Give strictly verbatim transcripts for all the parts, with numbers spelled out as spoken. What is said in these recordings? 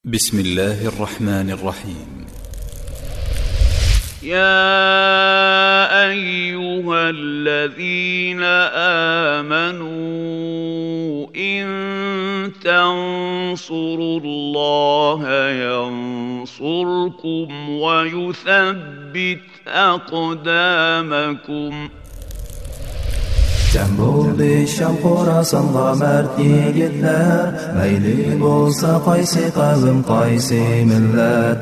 بسم الله الرحمن الرحيم. يا أيها الذين آمنوا إن تنصروا الله ينصركم ويثبت أقدامكم. Cem bo'ldi Sham Xorasanға mard yigitlar, mayli bo'lsa qaysi qavm qaysi millat,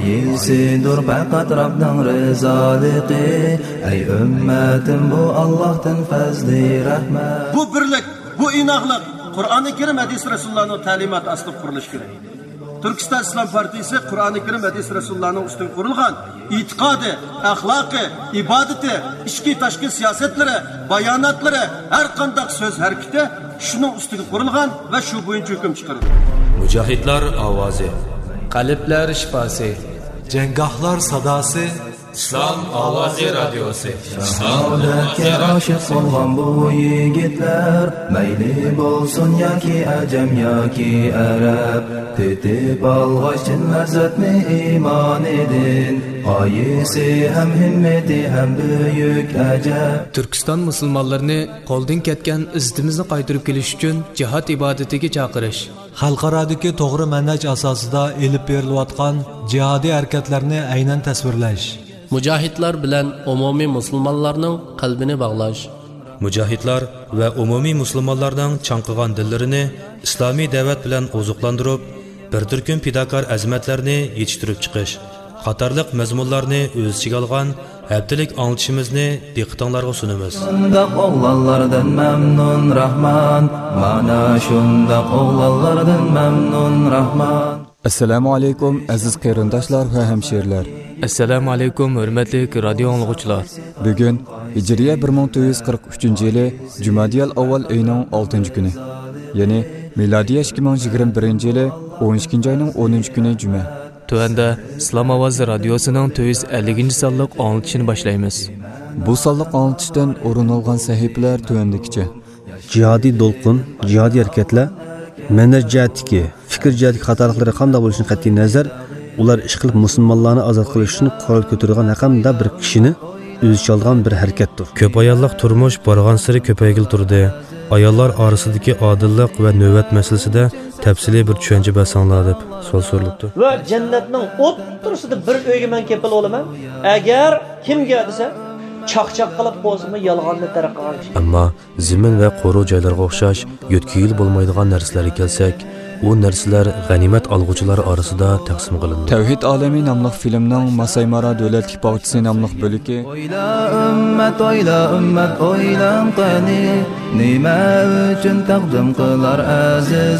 qaysidir faqat Rabbning rizoligi. Ey ummatim, bu Allohdan fazli rahmat. Bu birlik, bu inoqlik Qur'oni Karim hadis Rasulullohning ta'limoti asli qurilishi kerak. Turkiston Islom partiyasi Qur'oni Karim hadis Rasulullohning ustidan qurilgan e'tiqodi, axloqi, ibodati, ichki tashqi siyosatlari, bayonotlari, har qanday so'z harakati shuning ustiga qurilgan va shu bo'yicha hukm chiqarilgan. Mujohidlar ovozi, qalblar shifosi, janggohlar sadosi, Islom ovozi radiosi. Saodatga oshiq bo'lgan bu yigitlar, mayli bo'lsin yoki ajam yoki arab, tetib olg'achin lazzatni iymon edin, qaysi ham himmati ham buyuk ajab. Turkiston musulmonlarini qo'ldan ketgan izzatimizni qaytarib kelish uchun jihad ibodatiga chaqirish, xalqarodagi to'g'ri manhaj asosida elib berilayotgan jihodiy harakatlarni aynan tasvirlash, mujohidlar bilan umumiy musulmonlarning qalbini bog'lash, mujohidlar va umumiy musulmonlarning chanqigan dillarini islomiy da'vat bilan oziqlantirib, bir turkum fidokor azmatlarni yetishtirib chiqish qatorliq mazmunlarni o'z ichiga olgan haftalik anglitishimizni diqqatingizga sunamiz. Shundoq o'g'lonlardan mamnun Rahman, mana shundoq o'g'lonlardan mamnun Rahman. Assalomu alaykum aziz qarindoshlar va hamshirlar. Assalomu alaykum hurmatli radio anglag'uvchilar. Bugun Hijriya bir ming to'rt yuz qirq uchinchi yili Jumadiyal avval oyining oltinchi kuni, ya'ni milodiy ikki ming yigirma birinchi yili o'n ikkinchi oyning o'ninchi kuni juma. Tuanda Islom ovozi radiosining to'rt yuz ellinchi sonliq anglitishini boshlaymiz. Bu sonliq anglitishdan o'rin olgan sahifalar tuandikicha. Jihodiy to'lqin, jihodiy harakatlar manhaj jihatdagi, fikr jihatdagi xatoliklar qanday bo'lishini qat'iy nazar, ular ish qilib musulmonlarni ozod qilish uchun qurol ko'targan hamda bir kishini o'z ichiga olgan bir harakatdir. Ko'p ayollik turmush borgan sari ko'paygil turdi. Ayollar orasidagi odillik va navbat masalasida tafsiliy bir tushuncha bersanlar deb savol so'ralibdi. Va jannatning o'ttirisida bir uyga men kepil olaman. Agar kimga desa chaqchaq qilib qo'zimi yolg'onni tarqagan. Ammo zimin va qo'ru joylarga o'xshash yo'tkiyil bo'lmaydigan narsalarga kelsak, u narsalar g'animat olg'uvchilar orasida taqsim qilindi. Tavhid olami nomli filmning Masaymara davlatlik bog'chisi nomli bo'ligi. Oyla ummat, oyla ummat, oylan qani, nima uchun taqdim qilar aziz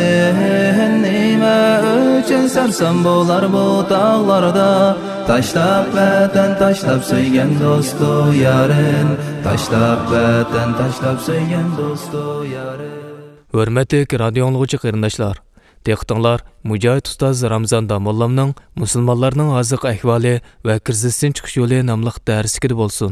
jonin, nima uchun sarson bo'lar bu tog'larda, tashlab vatan, tashlab so'ygan do'stu yarin, tashlab vatan, tashlab so'ygan do'stu yarin. Hurmatli radio anglag'uvchi qarindoshlar, diqqatinglar Mujohid ustoz Ramzon Domollamning musulmonlarning hozir ahvoli va krizisdan chiqish yo'li nomli darsiga bo'lsin.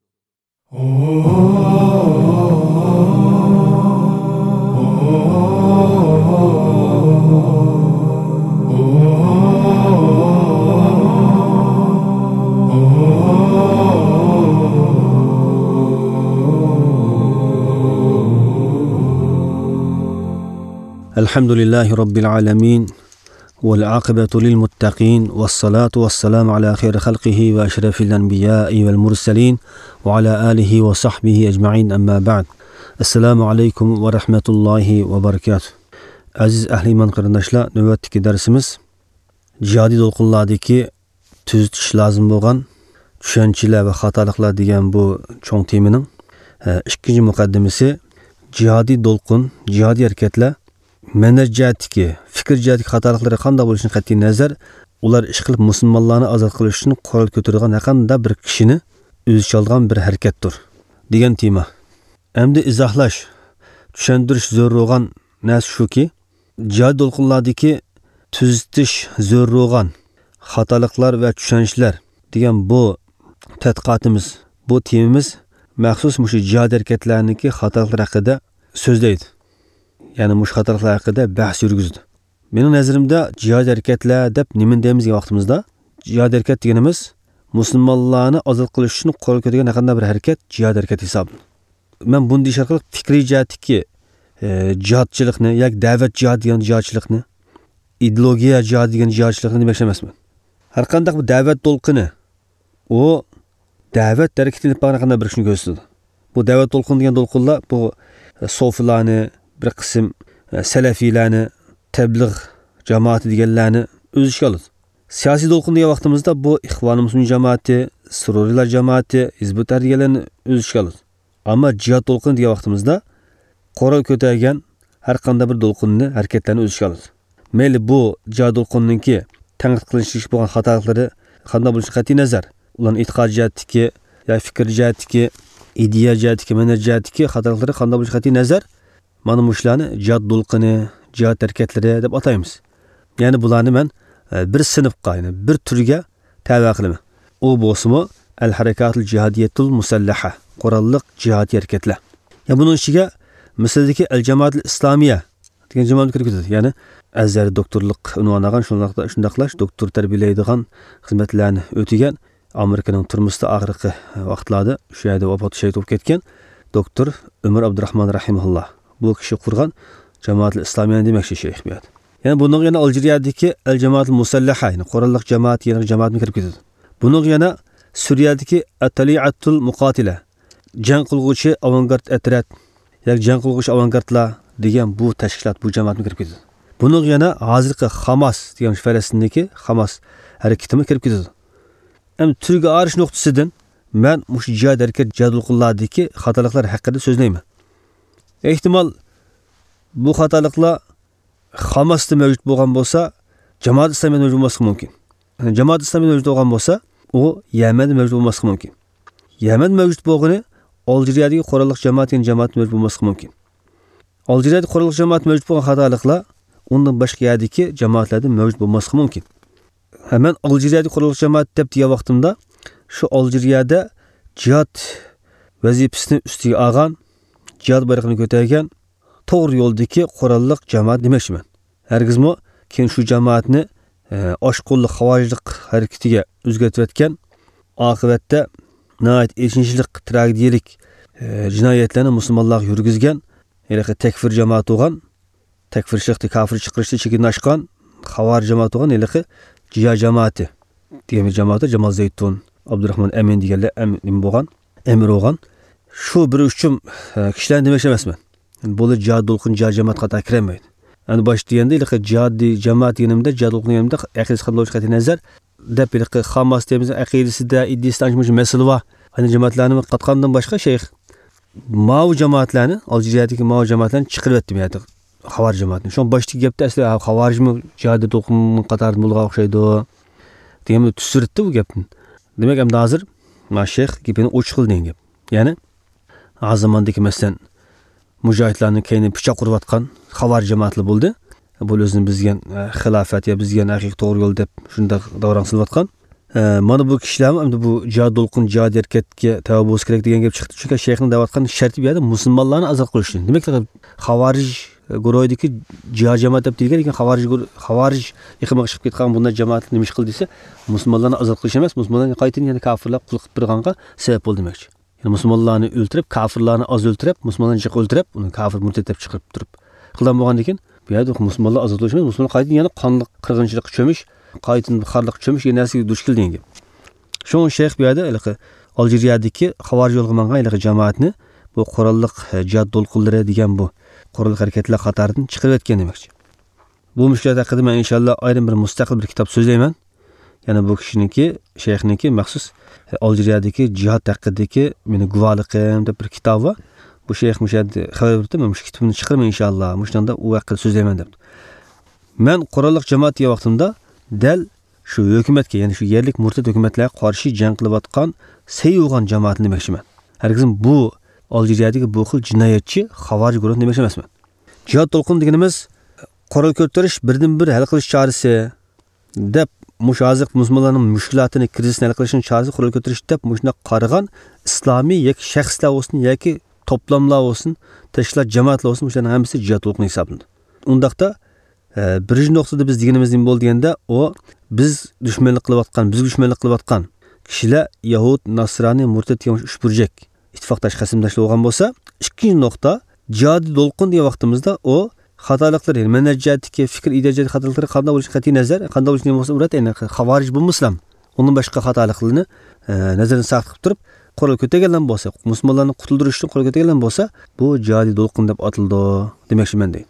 الحمد لله رب العالمين والعاقبة للمتقين والصلاة والسلام على خير خلقه وأشرف الأنبياء والمرسلين وعلى آله وصحبه أجمعين أما بعد. السلام عليكم ورحمة الله وبركاته. Aziz ahli iman qarindoshlar, navbatdagi darsimiz jihodiy to'lqinlardagi tuzatish lozim bo'lgan tushunchalar va xatoliklar degan bu cho'ng temaning ikkinchi muqaddimasi jihodiy to'lqin, jihodiy harakatlar manhaj jihatdagi, fikr jihatdagi xatoliklar qanday bo'lishini qat'iy nazar, ular ish qilib musulmonlarni ozod qilish uchun qurol ko'targan hamda bir kishini o'z ichiga olgan bir harakatdir degan tema. Endi izohlash, tushuntirish zo'r bo'lgan narsa shuki, jihodiy to'lqinlardagi tuzatish zo'r bo'lgan xatoliklar va tushunishlar degan bu tadqiqotimiz, bu temamiz maxsus mushu jihodiy harakatlarniki xatoliklar haqida so'zlaydi. ya'ni mush xatoliklar haqida bahs yurgizdi. Mening nazarimda jihad harakatlar deb nima deymiz vaqtimizda, jihad harakat deganimiz musulmonlarni ozod qilish uchun qo'l ko'targan qanday bir harakat jihad harakati hisoblanadi. Men bunday ish orqali fikriy jihatdagi jihodchilikni yoki da'vat jihad degan jihodchilikni, ideologiya jihad degan jihodchilikni demoqchi emasman. Har qanday bir da'vat to'lqini o da'vat harakatini qanday bir ishni ko'rsatadi. Bu da'vat to'lqini degan to'lqinlar bu sofilarni, bir qism salafiylarni, tabliğ jamoati deganlarni o'z ishiga oladi. Siyosiy to'lqin degan vaqtimizda bu Ixvon Muslimin jamoati, Sururilar jamoati, Hizb ut-Tahrirlarni o'z ishiga oladi. Ammo jihad to'lqini degan vaqtimizda qurol ko'targan har qanday bir to'lqinni, harakatlarni o'z ishiga oladi. Mayli bu jihad to'lqininki tanqid qilinish bo'lgan xatoliklari qanday bo'lishi qat'iy nazar, ularning e'tiqod jihatdagi, ya fikr jihatdagi, ideya jihatdagi, manhaj jihatdagi xatoliklari qanday bo'lishi qat'iy nazar, mana bu ishlarni jihad to'lqini, jihad harakatlari deb ataymiz. Ya'ni bularni men bir sinfga, ya'ni bir turga tavba qilaman. U bo'lsa-mu al-harakatul jihadiyatul musallaha, qurolliq jihad harakatlar. Ya buning ichiga misaldagi al-jamoatul islomiya degan jamoat kirib ketadi. Ya'ni Azhar doktorlik unvoni olgan, shundaqla shundaqlash doktor tarbiyalaydigan xizmatlarni o'tagan, Amerikaning turmushda oxirgi vaqtlarda shu yerda vafot bo'lib ketgan doktor Umar Abdurahmon rahimahulloh. Bu kishi qurgan jamoatul islomiya demoqchi shayx bu yerda. Yani bunun yana Aljeriyadagi al-jamoatul musallaha, yani qurolliq jamoat, yana jamoatga kirib ketadi. Bunun yana Suriyadagi at-tali'atul muqatila, jang qilguvchi avangard atrat, yoki jang qilguvchi avangardlar degan bu tashkilot bu jamoatga kirib ketadi. Bunun yana hozirgi Hamas degan Falastindagi Hamas harakatiga kirib ketadi. Ham turga arish nuqtasidan men mush jihad harakat jadulqullardagi xatoliklar haqida so'zlayman. Ehtimol bu xatoliklar Hamasda mavjud bo'lgan bo'lsa, jamoat islomiy mavjud bo'lmasligi mumkin. Yani jamoat islomiy mavjud bo'lgan bo'lsa, u Yamanda mavjud bo'lmasligi mumkin. Yaman mavjud bo'lgani Aljeriyadagi qurolliq jamoat degan jamoat mavjud bo'lmasligi mumkin. Aljeriyadagi qurolliq jamoat mavjud bo'lgan xatoliklar undan boshqa yerdagi jamoatlarda mavjud bo'lmasligi mumkin. Hemen Aljeriyadagi qurolliq jamoat deb degan vaqtimda shu Aljeriyada jihad vazifasini ustiga olgan, jihad bayrog'ini ko'targan to'g'ri yo'ldagi qurolliq jamoat demoqchiman. Hargizmi keyin shu jamoatni oshqo'llik xavorijlik harakatiga o'zgartirayotgan, oqibatda nihoyat echinchilik, tragediyalik jinoyatlarni musulmonlarga yurgizgan, ya'ni takfir jamoati bo'lgan, takfirchilikda kafir chiqarishda chekindan oshgan xavorij jamoati bo'lgan, ya'ni jihad jamoati degan jamoatda Jamol Zaytun, Abdurahmon Amin deganlar amin bo'lgan, emir bo'lgan. Shu bir uchun kishilar demoqchi emasman. Bu jihad to'lqin jihad jamoat qatoriga kirmaydi. Yani baş deganda ilaqi jihadi jamoat deganimda jihad to'lqin deganimda aqidasi qanday bo'lishi qat'iy nazar deb ilaqi Hamas deymiz, aqidasida iddiasida ancha masala bor. Hani jamoatlarni qatqandan boshqa shayx Mao jamoatlarni, Aljeriyadagi Mao jamoatlarni chiqarib etdi bu yerda. Xavarij jamoatini. Shu boshdagi gapda asli xavarijmi jihad to'lqin qatorida bo'lgan o'xshaydi deganni tushirdi bu gapni. Demak, ham hozir ma shayx gapini ochiq qilgan gap. Ya'ni azamandagi masalan mujohidlarning keyini pichoq urayotgan xavarij jamoatlar bo'ldi. Bu o'zini bizgan xilofat ya bizgan haqiqiy to'g'ri yo'l deb shunda davron silayotgan. Mana bu kishilar endi bu jihad to'lqin jihad harakatga tavba bo'lish kerak degan gap chiqdi. Chunki shayxning da'vatgan sharti bu yerda musulmonlarni azod qilish uchun. Demak, xavarij guruhidagi jihad jamoat deb deyilgan, lekin xavarij xavarij iqimga chiqib ketgan bunday jamoatni nima ish qildi desa, musulmonlarni azod qilish emas, musulmonlarni qaytin yana kofirlar qul qilib turganga sabab bo'ldi demakchi. Yani musulmonlarni o'ltirib, kafirlarni az o'ltirib, musulmonlarni chiqib o'ltirib, uni kafir murtad deb chiqarib turib qilgan bo'lgan ekan, bu yerda musulmonlar azod qilish emas, musulmonlar qaytin yana qonliq qirg'inchilik cho'mish, qaytin xarliq cho'mish yana narsaga duch kelgan gap. Shu shayx bu yerda ilaqi Aljeriyadagi xavarij yo'lga mangan ilaqi jamoatni bu qurolliq jihad to'lqinlari degan bu qurolliq harakatlar qatoridan chiqarib etgan demakchi. Bu mushkilot haqida men inshaalloh ayrim bir mustaqil bir kitob so'zlayman. Yana bu kishiniki, shayxniki maxsus Aljeriyadagi jihad haqidagi meni guvohliqim deb bir kitob bor. Bu shayx mushadi xabar berdi, men shu kitobni chiqaraman inshaalloh. Mushunda u haqida so'zlayman deb. Men qurolliq jamoat degan vaqtimda dal shu hukumatga, ya'ni shu yerlik murtad hukumatlarga qarshi jang qilayotgan, sayyo'g'an jamoatni demoqchiman. Hargiz bu Aljeriyadagi bu xil jinoyatchi xavarij guruhi demoqchi emasman. Jihad to'lqin deganimiz qurol ko'tarish birdan bir hal qilish chorasi deb mushozir musulmonlarning mushkulotini, krizisini hal qilishning chorasi qurol ko'tarish deb mushuna qaragan islomiy yoki shaxslar bo'lsin yoki to'plamlar bo'lsin, tashkilot jamoatlar bo'lsin, shularning hammasi jihad to'lqini hisoblanadi. Undaqda birinchi nuqtada biz deganimiz nima bo'ldi deganda, o biz dushmanlik qilayotgan, biz dushmanlik qilayotgan kishilar Yahud, Nasrani, Murtad degan uch burjak ittifoqdosh qasamdoshlar bo'lgan bo'lsa, ikkinchi nuqta jihodiy to'lqin degan vaqtimizda o xatoliklar, manhajatdagi fikr idejat xatoliklar qanday bo'lishi qat'iy nazar, qanday bo'lishi bo'lsa urat, ya'ni xavarij bo'lmasam, onun boshqa xatoliklarni nazardan saqlab qilib turib, qo'l ko'targan bo'lsa, musulmonlarni qutuldirish uchun qo'l ko'targan bo'lsa, bu jihodiy to'lqin deb atildi demoqchiman deydi.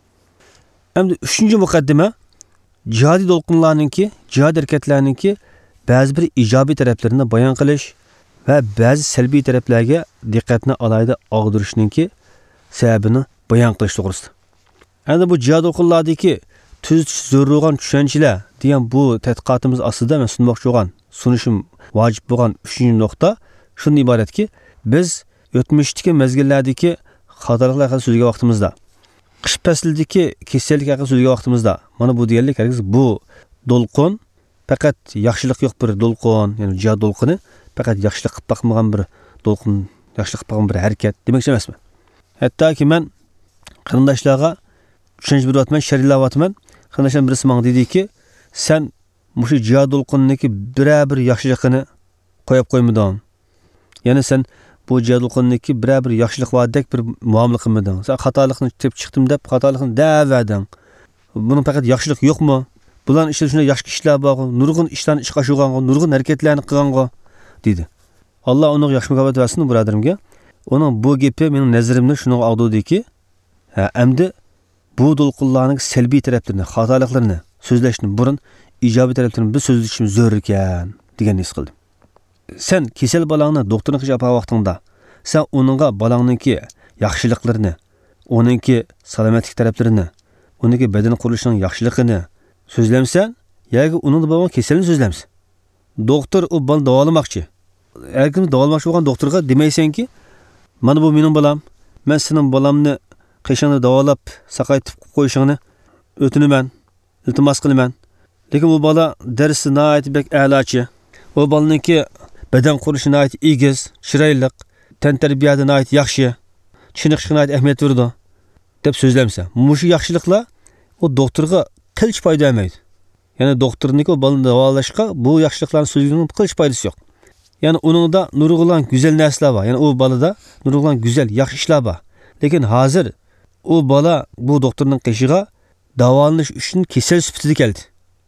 Endi uchinchi muqaddima jihodiy to'lqinlarninki, jihad harakatlarninki ba'zi bir ijobiy taraflarini bayon qilish va ba'zi salbiy taraflarga diqqatni alayda og'dirishninki sababini bayon qilish to'g'risida. Endi bu jihad to'lqinlardagi tuzish zo'rg'an tushunchalar degan bu tadqiqotimiz ostida men sunmoqchi bo'lgan, sunishim vojib bo'lgan uchinchi nuqta shundan iboratki, biz o'tmishdagi mezgillardagi xatoliklar haqida so'zlagan vaqtimizda, qish faslidagi kasallik haqida so'zlagan vaqtimizda, mana bu deganlik hargiz bu to'lqin faqat yaxshilik yo'q bir to'lqin, ya'ni jihad to'lqini faqat yaxshilik qilib boqmagan bir to'lqin, yaxshilik qilib boqmagan bir harakat demoqchi emasman. Hattoki men qarindoshlarga tushunch beryapman, sharilayapman. Qarindoshlar birisi menga dediki, sen mushu jihad to'lqinniki biror-bir yaxshiligini qo'yib qo'ymading. Ya'ni sen bu jihad to'lqinniki biror-bir yaxshilik va'dak bir muomala qilmading. Sen xatolikni tep chiqdim deb xatolikni da'vading. Bunun faqat yaxshilik yo'qmi? Bularning ishida shunday yaxshi ishlar bor, nurg'un ishlarni ishga oshirgan, nurg'un harakatlarni qilgan dedi. Alloh uni yaxshi mukofot bersin birodarimga. Onun bu gapi mening nazarimda shunga og'dudiki, ha, endi bu to'lqinlarning salbiy taraflarini, xatoliklarni so'zlashdan burun ijobiy taraflarini biz so'zlashimiz zo'r ekan degan his qildim. Sen kasal balangni doktorning qish apa vaqtingda, sen uningga balangningki yaxshiliklarini, uningki salomatlik taraflarini, uningki badan qurilishining yaxshiligini so'zlamsan, yoki uning bo'lgan kasalni so'zlamsan. Doktor u balani davolamoqchi. Har kim davolamoqchi bo'lgan doktorga demaysanki, mana bu mening balam, men sening balamni qishingni davolab, saqaytib qo'yishingni o'tinaman, iltimos qilaman. Lekin bu bala darsi nihoyat bek a'lochi. O balaniki badan qurishi nihoyat egiz, chiroyli, tan tarbiyasi nihoyat yaxshi, tushunishga nihoyat ahamiyat berdi deb so'zlamsa, mushu yaxshiliklar o doktorga qilch foyda bermaydi. Ya'ni doktorniki o balani davolashga bu yaxshiliklarni so'zlaganining qilch foydasi yo'q. Yani onunda nurg'ulan güzel narsalar bor. Yani o balada nurg'ulan güzel, yaxshi ishlar bor. Lekin hozir o bala bu doktorning qishiga davolanish uchun kasal sifatida keldi.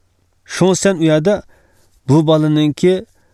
Shun sen u yerda bu balaninki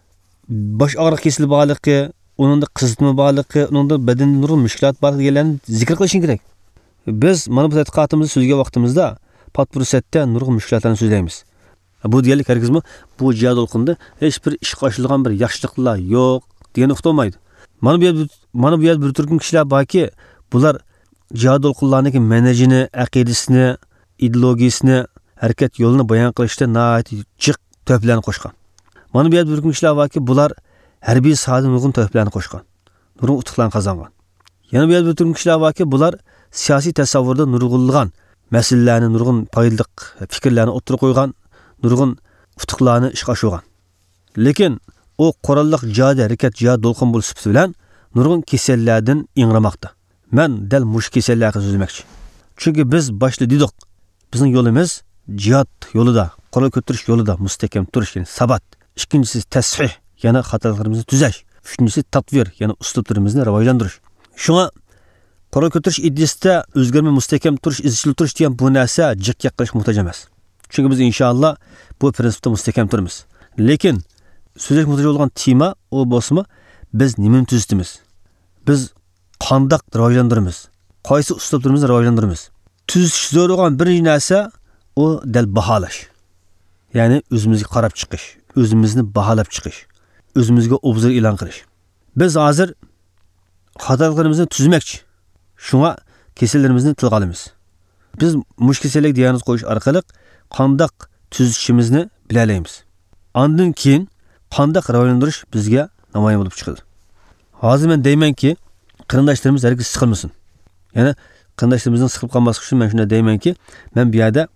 bosh og'riq kasali borligi, uningda qizitma borligi, uningda badanida nurg'un mushkulot borligi deganlarni zikr qilishing kerak. Biz mana bu tadqiqotimizni so'zga vaqtimizda pat fursatda nurg'un mushkulotlarni so'zlaymiz. Bu deganlik hargizmi bu jihad to'lqinda hech bir ish qo'shilgan bir yaxshiliklar yo'q degan nuqta olmaydi. Mana bu yer mana bu yer bir turkum kishilar borki, bular jihad to'lqinlarning manhajini, aqidasini, ideologiyasini, harakat yo'lini bayon qilishda nihoyat jiq to'plarni qo'shgan. Mana bu yer bir turkum kishilar borki, bular harbiy sohada nurg'un to'plarni qo'shgan, nurg'un utuqlarni qozongan. Yana bu yer bir turkum kishilar borki, bular siyosiy tasavvurda nurg'unlagan masalalarni, nurg'un foydali fikrlarni o'tirib qo'ygan, nurg'un utuqlarni ishga oshirgan. Lekin o qurolliq jihad harakat jihad to'lqin bo'lish sifati bilan nurg'un kasallardan ingramoqda. Men dal mush kasallarga so'zlamoqchi. Chunki biz boshda dedik, bizning yo'limiz jihad yo'lida, qurol ko'tarish yo'lida mustahkam turish, ya'ni sabat. Ikkinchisi tasfih, yana xatolarimizni tuzash. Uchinchisi tatvir, yana uslublarimizni rivojlantirish. Shunga qurol ko'tarish ideyasida o'zgarmay mustahkam turish, izchil turish degan bu narsa jiqqa qilish muhtoj emas. Çünkü biz inşallah bu prinsipte müstehkem turimiz. Lekin so'zlash muhtoj bo'lgan tema o bo'lsa, biz nimani tuzitimiz? Biz qandoq rivojlantiramiz? Qaysi uslublarimizni rivojlantiramiz? Tuzish zo'r bo'lgan birinchi narsa o dal baholash. Ya'ni o'zimizga qarab chiqish, o'zimizni baholab chiqish, o'zimizga obzor e'lon qilish. Biz hozir xatolarimizni tuzmoqchi. Shunga kasallarimizni tilga olamiz. Biz mush kasallik diagnoz qo'yish orqali qandoq tuzishimizni bilalaymiz. Ondan keyin qandoq rivojlantirish bizga namoyon bo'lib chiqadi. Hozir men deymanki, qarindoshlarimiz hargiz siqilmasin. Ya'ni qarindoshlarimizni siqib qolmaslik uchun men shunday deymanki, men bu yerda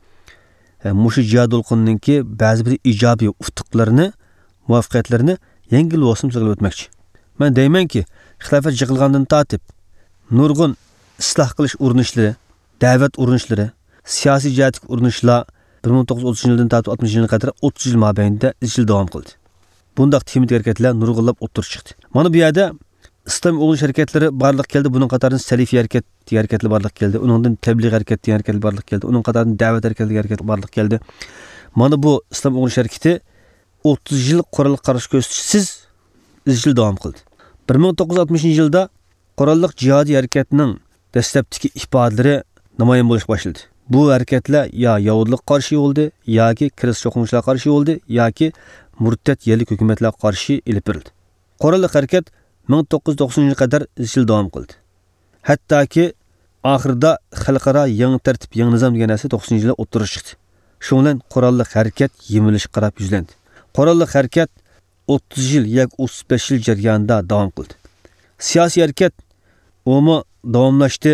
mushu jihad to'lqinninki ba'zi bir ijobiy utuqlarini, muvaffaqiyatlarini yengil bo'lsin qilib o'tmoqchi. Men deymanki, xilofat yiqilgandan tortib nurg'un isloh qilish urinishlari, da'vat urinishlari, siyosiy jihatga urinishlar bir ming to'qqiz yuz o'ttizinchi yildan tortib oltmishinchi yilga qadar o'ttiz yil mobaynida izchil davom qildi. Bundaq tematik harakatlar nurg'unlab o'ttirib chiqdi. Mana bu yerda islom uyg'unish harakatlari barliq keldi. Buning qatoridan salafiy harakat degan harakatlar barliq keldi. Uningdan tabliğ harakat degan harakatlar barliq keldi. Uning qatoridan da'vat harakati degan harakatlar barliq keldi. Mana bu islom uyg'unish harakati o'ttiz yil qurolli qarshi ko'rsatishsiz izchil davom qildi. bir ming to'qqiz yuz oltmishinchi yilda qurolli jihodiy harakatning dastlabki ifodalari namoyon bo'lish boshladi. Bu harakatlar ya yahudlik qarshi bo'ldi, yoki kirist cho'qinishlar qarshi bo'ldi, yoki murtad yerlik hukumatlarga qarshi ilib berildi. Qurolli harakat ming to'qqiz yuz to'qsoninchi yilga qadar izchil davom qildi. Hattoki oxirida xalqaro yangi tartib, yangi nizom degan narsa to'qsoninchi yilda o'ttirib chiqdi. Shu bilan qurolli harakat yemilish qarab yuzlandi. Qurolli harakat o'ttiz yil yoki o'ttiz besh yil jarayonida davom qildi. Siyosiy harakat o'mi davomlashdi.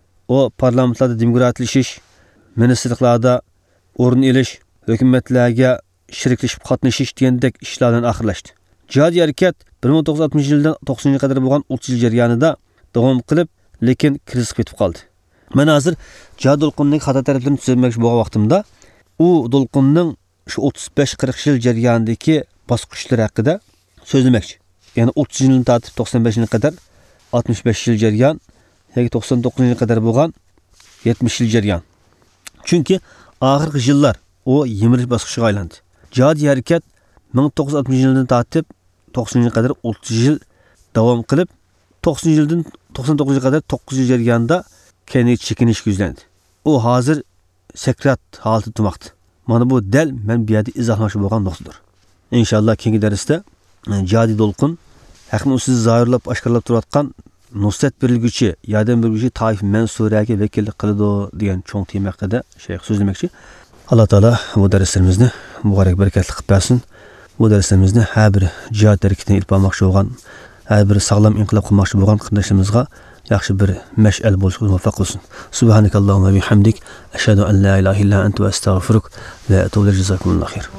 O parlamentlarda demokratlashish, ministrliklarda o'rin olish, hukumatlarga sheriklashib qatnashish degandek ishlardan oxirlashdi. Jihodiy harakat bir ming to'qqiz yuz oltmishinchi yildan to'qsoninchi yilga qadar bo'lgan o'ttiz yil jarayonida davom qilib, lekin kriz ketib qoldi. Men hozir jihod to'lqinining xato taraflarini tuzatmoqchi bo'lgan vaqtimda, u to'lqinning shu o'ttiz besh qirq yil jarayonidagi bosqichlari haqida so'zlamoqchi. Ya'ni o'ttiz yildan tortib to'qson besh yilga qadar oltmish besh yil jarayon yoki to'qson to'qqizinchi yilga qadar bo'lgan yetmish yil jarayon. Chunki oxirgi yillar o yemirish bosqichiga aylandi. Jihodiy harakat ming to'qqiz yuz oltmishinchi yildan tortib to'qsoninchi yilga qadar o'ttiz yil davom qilib, to'qson yildan to'qson to'qqizinchi yilga qadar to'qqiz yil jarayonida keyin chekinish yuzlandi. U hozir sakrat holatida turmoqda. Mana bu dal men bu yerda izohlamoqchi bo'lgan nuqtadir. Inshaalloh keyingi darsda jihodiy to'lqin haqni siz zohirlab oshkorlab turayotgan nusrat berilguchi, yordam berguchi toif mansuraga vakillik qiladi degan cho'ng tema haqida shayx so'zlamoqchi. Alloh taolo bu darslarimizni muborak barakatli qilib bersin. Bu darslarimizni har bir jihad harakatiga ilib olmoqchi bo'lgan, har bir sog'lom inqilob qilmoqchi bo'lgan qardoshlarimizga yaxshi bir mash'al bo'lishga muvaffaq qilsin. Subhanakallohumma bihamdik, ashhadu an la ilaha illa anta va astaghfiruk va atubu ilayk. Jazakumulloh xayr.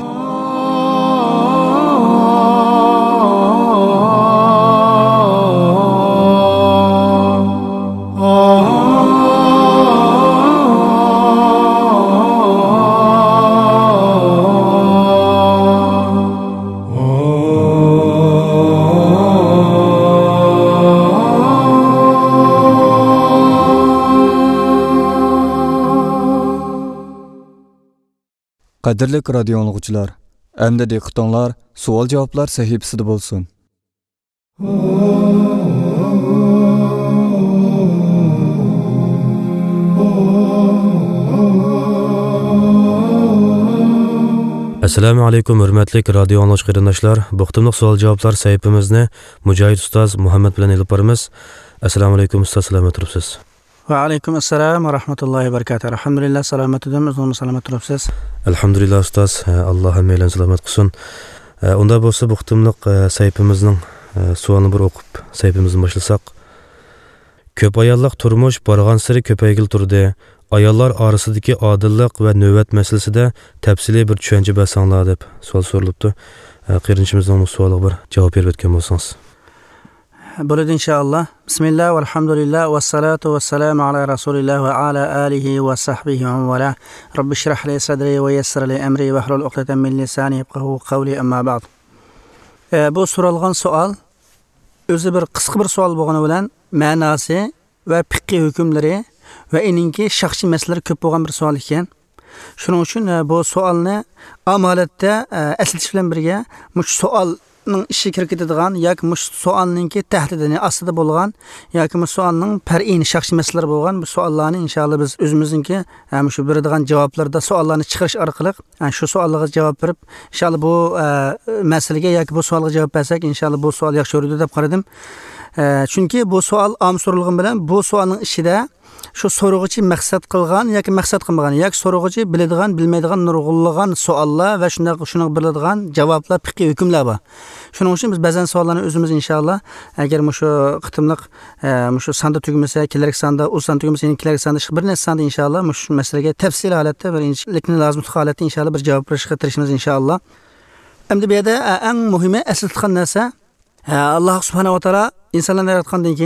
Qadirlik radio anglag'uchilar, endi diqqatinglar savol-javoblar sahifasida bo'lsin. Assalomu alaykum hurmatli radio anglag'uchi qarindoshlar. Bu qismlik savol-javoblar sahifamizni Mujohid ustoz Muhammad bilan olib boramiz. Assalomu alaykum ustoz, salomat turibsiz? Va alaykum assalom va rahmatullohi va barakatuh. Alhamdulillah salomat edamiz, o'zingiz salomat turibsiz? Alhamdulillah ustoz, Alloh hammalarni salomat qilsin. Unda bo'lsa bu qismlik sahifamizning savolini bir o'qib sahifamizni boshlasak. Ko'p ayollik turmush borgan sari ko'paygil turdi. Ayollar orasidagi odillik va navbat masalasida tafsiliy bir tushuncha bersanglar deb savol so'ralibdi. Qirinchimizning bu savoliga bir javob berib o'tgan bo'lsangiz. Bo'ladi inshaalloh. Bismillah va alhamdulillah va salatu va salamu ala rasulillah va ala alihi va sahbihi va wala. Robbi shrah li sadri va yassir li amri va hlul uqdatan min lisani yafqahu qawli amma ba'd. Bu so'ralgan savol o'zi bir qisqa bir savol bo'lgani bilan ma'nosi va fiqh hukmlari va ininki shaxsiy masalalar ko'p bo'lgan bir savol ekan. Shuning uchun bu savolni amaliyotda aslatish bilan birga mush savolning ishi kirib ketadigan yoki mush savolninki tahdidini ostida bo'lgan yoki mush savolning far'ini shaxsiy masalalar bo'lgan bu savollarni inshaalloh biz o'zimizningki shu beradigan javoblarda savollarni chiqarish orqali shu savollarga javob berib inshaalloh bu masalaga yoki bu savolga javob bersak inshaalloh bu savol yaxshi yuradi deb qaradim. Chunki bu savol am so'ralgan bilan bu savolning ishida shu so'rg'uchi maqsad qilgan yoki maqsad qilmagan yoki so'rg'uchi biladigan bilmaydigan nurg'unlagan savollar va shunday shuni biladigan javoblar fiqh hukmlar bor. Shuning uchun biz ba'zan savollarni o'zimiz inshaalloh agar shu qitimliq shu sonda tugmasa, kerak sonda, u sonda tugmasa, kerak sonda bir necha sonda inshaalloh shu masalaga tafsil holatda bir inchlikni lozim holatda inshaalloh bir javob berishga tirishamiz inshaalloh. Endi bu yerda eng muhimi asl tutgan narsa Alloh subhanahu va taolo insonlarni yaratgandan keyin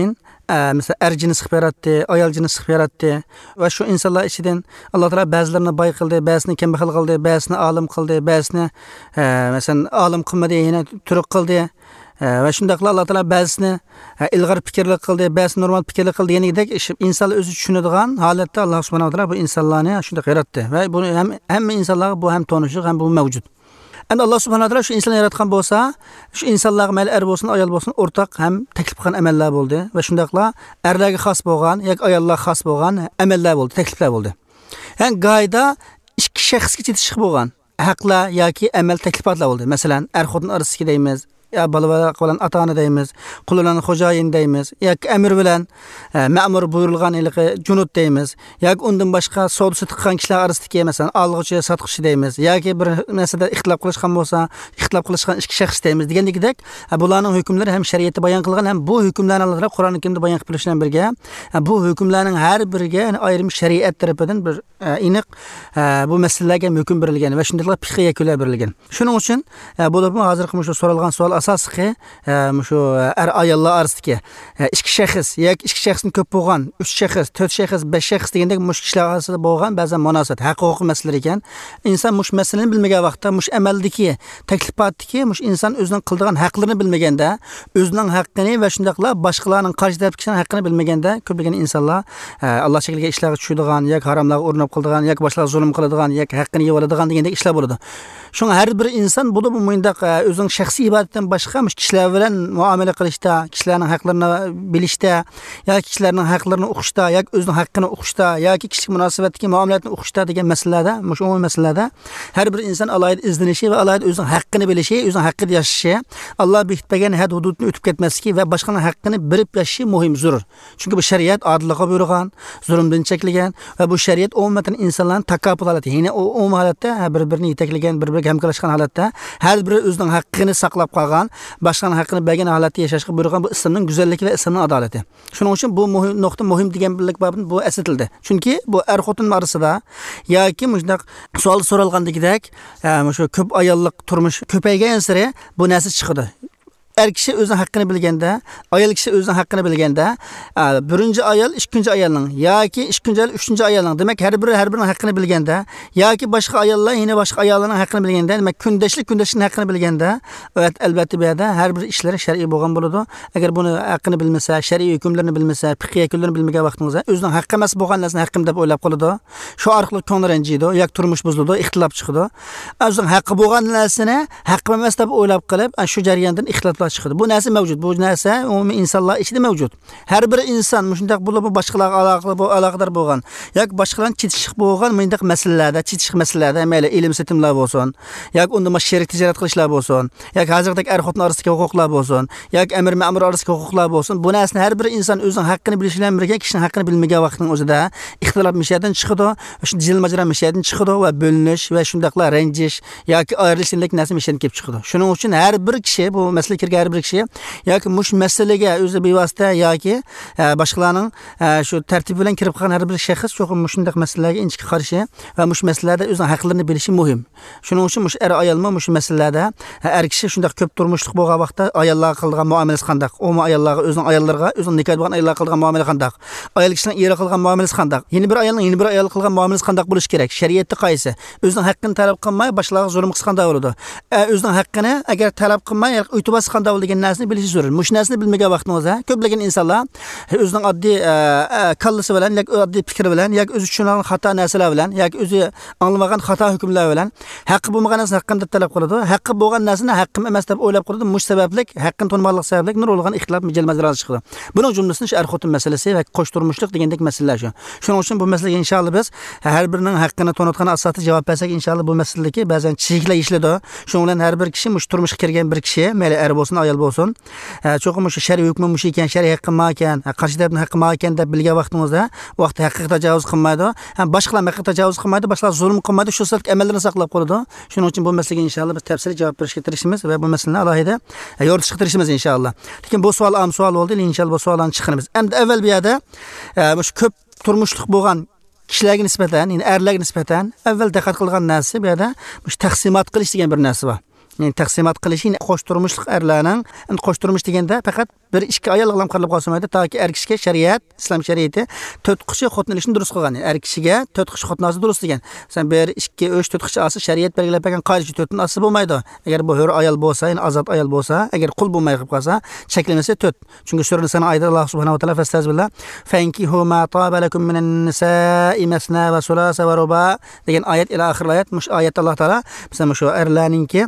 mesela er cins yaratdi, ayol cins yaratdi va shu insonlar ichidan Alloh taolo ba'zilarini boy qildi, ba'zini kambag'al qildi, ba'zini olim qildi, ba'zini masalan olim qilmadi, yana turq qildi. Va shundaqla Alloh taolo ba'zini ilg'or fikrli qildi, ba'zini normal fikrli qildi. Yanigidek insonlar o'zi tushunadigan holatda Alloh subhanahu va taolo bu insonlarni shunday yaratdi va buni ham hamma insonlarga bu ham tonishiq, ham bu mavjud. Endi Alloh subhanahu va taolo shu insonni yaratgan bo'lsa, shu insonlarga mayli er bo'lsin, ayol bo'lsin, o'rtaq ham taklif qilgan amallar bo'ldi va shundaqla erlarga xos bo'lgan yoki ayollarga xos bo'lgan amallar bo'ldi, takliflar bo'ldi. Yani g'oyada ikki shaxsga yetishib bo'lgan haqlar yoki amal taklifotlar bo'ldi. Masalan, er xotin orasidagi deymiz, ya balalar bilan ata-ona deymiz, qullarning xo'jayin deymiz, yoki amir bilan ma'mur buyurilgan ilqi junud deymiz, yoki undan boshqa savdo sotiq qilgan kishilar orasidagi masalan olg'uchi, sotqich deymiz, yoki bir masalada ixtilof qilishgan bo'lsa, ixtilof qilishgan ikki shaxs deymiz degandek, bularning hukmlari ham shariatda bayon qilgan, ham bu hukmlarni Alloh taolo Qur'oni Karimda bayon qilib bilishidan birga, bu hukmlarning har biriga ayrim shariat tarafidan bir aniq bu masalalarga hukm berilgan va shunday fiqh yakunlar berilgan. Shuning uchun bo'lib hozirgi shu so'ralgan savol asosiy shu er ayollar orasidagi ikki shaxs yoki ikki shaxsning ko'p bo'lgan, uch shaxs, to'rt shaxs, besh shaxs degandek mush kishilar orasida bo'lgan ba'zan munosabat, haq-huquq masalalar ekan. Inson mush masalani bilmagan vaqtda, mush amaldagi, taklifotdagi mush inson o'zining qildigan haqlarini bilmaganda, o'zining haqqini va shundaqla boshqalarning qarshi tarafdagi haqqini bilmaganda, ko'plagan insonlar Alloh shakliga ishlarga tushadigan, yoki haromlarga urinib qiladigan, yoki boshqalarga zulm qiladigan, yoki haqqini yeb oladigan degandek ishlar bo'ladi. Shunga har bir inson bu bu mundaq o'zining shaxsiy ibodatdan boshqa kishilar bilan muomala qilishda, kishilarning haqlarini bilishda, yoki kishilarning haqlarini o'qishda, yoki o'zining haqqini o'qishda, yoki kishilik munosabatdagi muomalatni o'qishda degan masalalarda, mush umumiy masalalarda har bir inson alohida izlanishi va alohida o'zining haqqini bilishi, o'zining haqqida yashashi, Alloh bekitmagan had hududni o'tib ketmasligi va boshqalarning haqqini bilib yashashi muhim, zarur. Chunki bu shariat odillikqa buyurgan, zulmdan cheklagan va bu shariat umuman insonlarning takopul holati, ya'ni umumiy holatda bir-birini yetaklagan, bir-biriga hamkorlashgan holatda har biri o'zining haqqini saqlab qolgan, boshqaning haqqini bergan holatda yashashga buyurgan bu islomning go'zalligi va islomning adolati. Shuning uchun bu muhim nuqta, muhim degan birlik babini bu eslatildi. Chunki bu er xotin orasida yoki shundaq savol so'ralgandagidek, shu ko'p ayollik turmush ko'paygan sari bu narsa chiqadi. Er kishi o'zining haqqini bilganda, ayol kishi o'zining haqqini bilganda, birinchi ayol ikkinchi ayolning yoki ikkinchi ayol uchinchi ayolning, demak har biri har birining haqqini bilganda, yoki boshqa ayollar yana boshqa ayollarning haqqini bilganda, demak kundashlik kundashlikning haqqini bilganda, albatta bu yerda har bir ishlari shar'iy bo'lgan bo'ladi. Agar buni haqqini bilmasa, shar'iy hukmlarni bilmasa, fiqh yakunlarini bilmagan vaqtingizda o'zining haqqi emas bo'lgan narsani haqqim deb o'ylab qoladi. Shu orqali ko'ngli ranjiydi, yoki turmush buziladi, ixtilof chiqadi. O'zining haqqi bo'lgan narsani haqqim emas deb o'ylab qilib, shu jarayondan ixtilof chiqadi. Bu narsa mavjud. Bu narsa umumiy insonlar ichida mavjud. Har bir inson shunday bo'lib boshqalarga aloqali bu aloqador bo'lgan yoki boshqalarning chetishib bo'lgan mendaq masalalarda, chetishib masalalarda, mayli ilm setimlar bo'lsin, yoki unda sherik tijorat qilishlar bo'lsin, yoki hozirdagi er xotin orasidagi huquqlar bo'lsin, yoki amir ma'mur orasidagi huquqlar bo'lsin. Bu narsani har bir inson o'zining haqqini bilishi bilan birga kishining haqqini bilmagan vaqtning o'zida ixtilof mishadan chiqadi, shu jil majra mishadan chiqadi va bo'linish va shundaqlar ranjish yoki ayrilishlik narsa mishadan kelib chiqadi. Shuning uchun har bir kishi bu masalaga har bir kishi yoki mush masalaga o'zi bevosita yoki boshqalarning shu tartib bilan kirib qolgan har bir shaxs cho'qim shunday masalalarga inchki qarshi va mush masalalarda o'zining haqlarini bilishi muhim. Shuning uchun mush er ayolma mush masalalarda er kishi shunday ko'p turmushlik bo'lgan vaqtda ayollarga qilgan muomalasi qanday, umumiy ayollarga o'zining ayollarga o'zining nikoh bo'lgan ayollarga qilgan muomala qanday, ayol kishining eri qilgan muomalasi qanday, yeni bir ayolning yeni bir ayol qilgan muomalasi qanday bo'lishi kerak, shariatda qaysi, o'zining haqqini talab qilmay boshqalarga zulm qilsa qanday bo'ladi, o'zining haqqini agar talab qilmay iltibos qanday degan narsani bilishi zarur. Mush narsani bilmagan vaqtingizda ko'plagan insonlar o'zining oddiy kallasi bilan yoki oddiy fikri bilan yoki o'zi tushungan xato narsalar bilan yoki o'zi anglamagan xato hukmlar bilan haqqi bo'lmagan narsani haqqim deb talab qiladi. Haqqi bo'lgan narsani haqqim emas deb o'ylab qiladi. Mush sabablik haqqini tanımaganlik sabablik nurg'ulgan ixtilof mijilmajralar chiqadi. Buning jumlasini shu er xotin masalasi va qo'sh turmushlik degandek masalalar shu. Shuning uchun bu masalaga inshaalloh biz har birining haqqini tanitgan asosida javob bersak, inshaalloh bu masaladagi ba'zan cheklar ishladi. Shuning bilan har bir kishi mush turmushga kirgan bir kishi, mayli er bo'lsin, ayol bo'lsin, cho'qim shu shariy hukmi mush ekan, shariy haqqi ma ekan, qarshi tarafning haqqi ma ekan deb bilgan vaqtingizda vaqt haqiqiy tajovuz qilmaydi, ham boshqalar haqiqiy tajovuz qilmaydi, boshqalar zulm qilmaydi, shu sirtlik amallarni saqlab qoladi. Shuning uchun bu masalaga inshaalloh biz tafsiliy javob berishga tirishimiz va bu masalani alohida yoritishga tirishimiz inshaalloh. Lekin bu savol am savol bo'ldi, inshaalloh bu savollarni chiqaramiz. Endi avval bu yerda shu ko'p turmushlik bo'lgan kishilarga nisbatan, ya'ni erlarga nisbatan avval diqqat qilgan narsa bu yerda mush taqsimot qilish degan bir narsa bor. Yani taqsimot qilish qo'sh turmushlik erlarning, qo'sh turmush deganda faqat bir ikki ayol bilan qilib qolmaydi, toki er kishiga shariat, islom shariati to'rt kishi xotinilishni durust qilgan. Er kishiga to'rt kishi xotinasi durust degan. Sen bir ikki uch to'rt kishi asli shariat belgilab bergan qoida to'rtning asli bo'lmaydi. Agar bu hur ayol bo'lsa, yani azod ayol bo'lsa, agar qul bo'lmay qolib qolsa, cheklansa to'rt. Chunki sura Niso'ning oyatida Alloh subhanahu va taolo fastazbillah fankihu ma taba lakum minan nisa'i masna va sulasa va ruba degan oyat ila oxir oyat. Mush oyatda Alloh taolo bizga shu erlarningki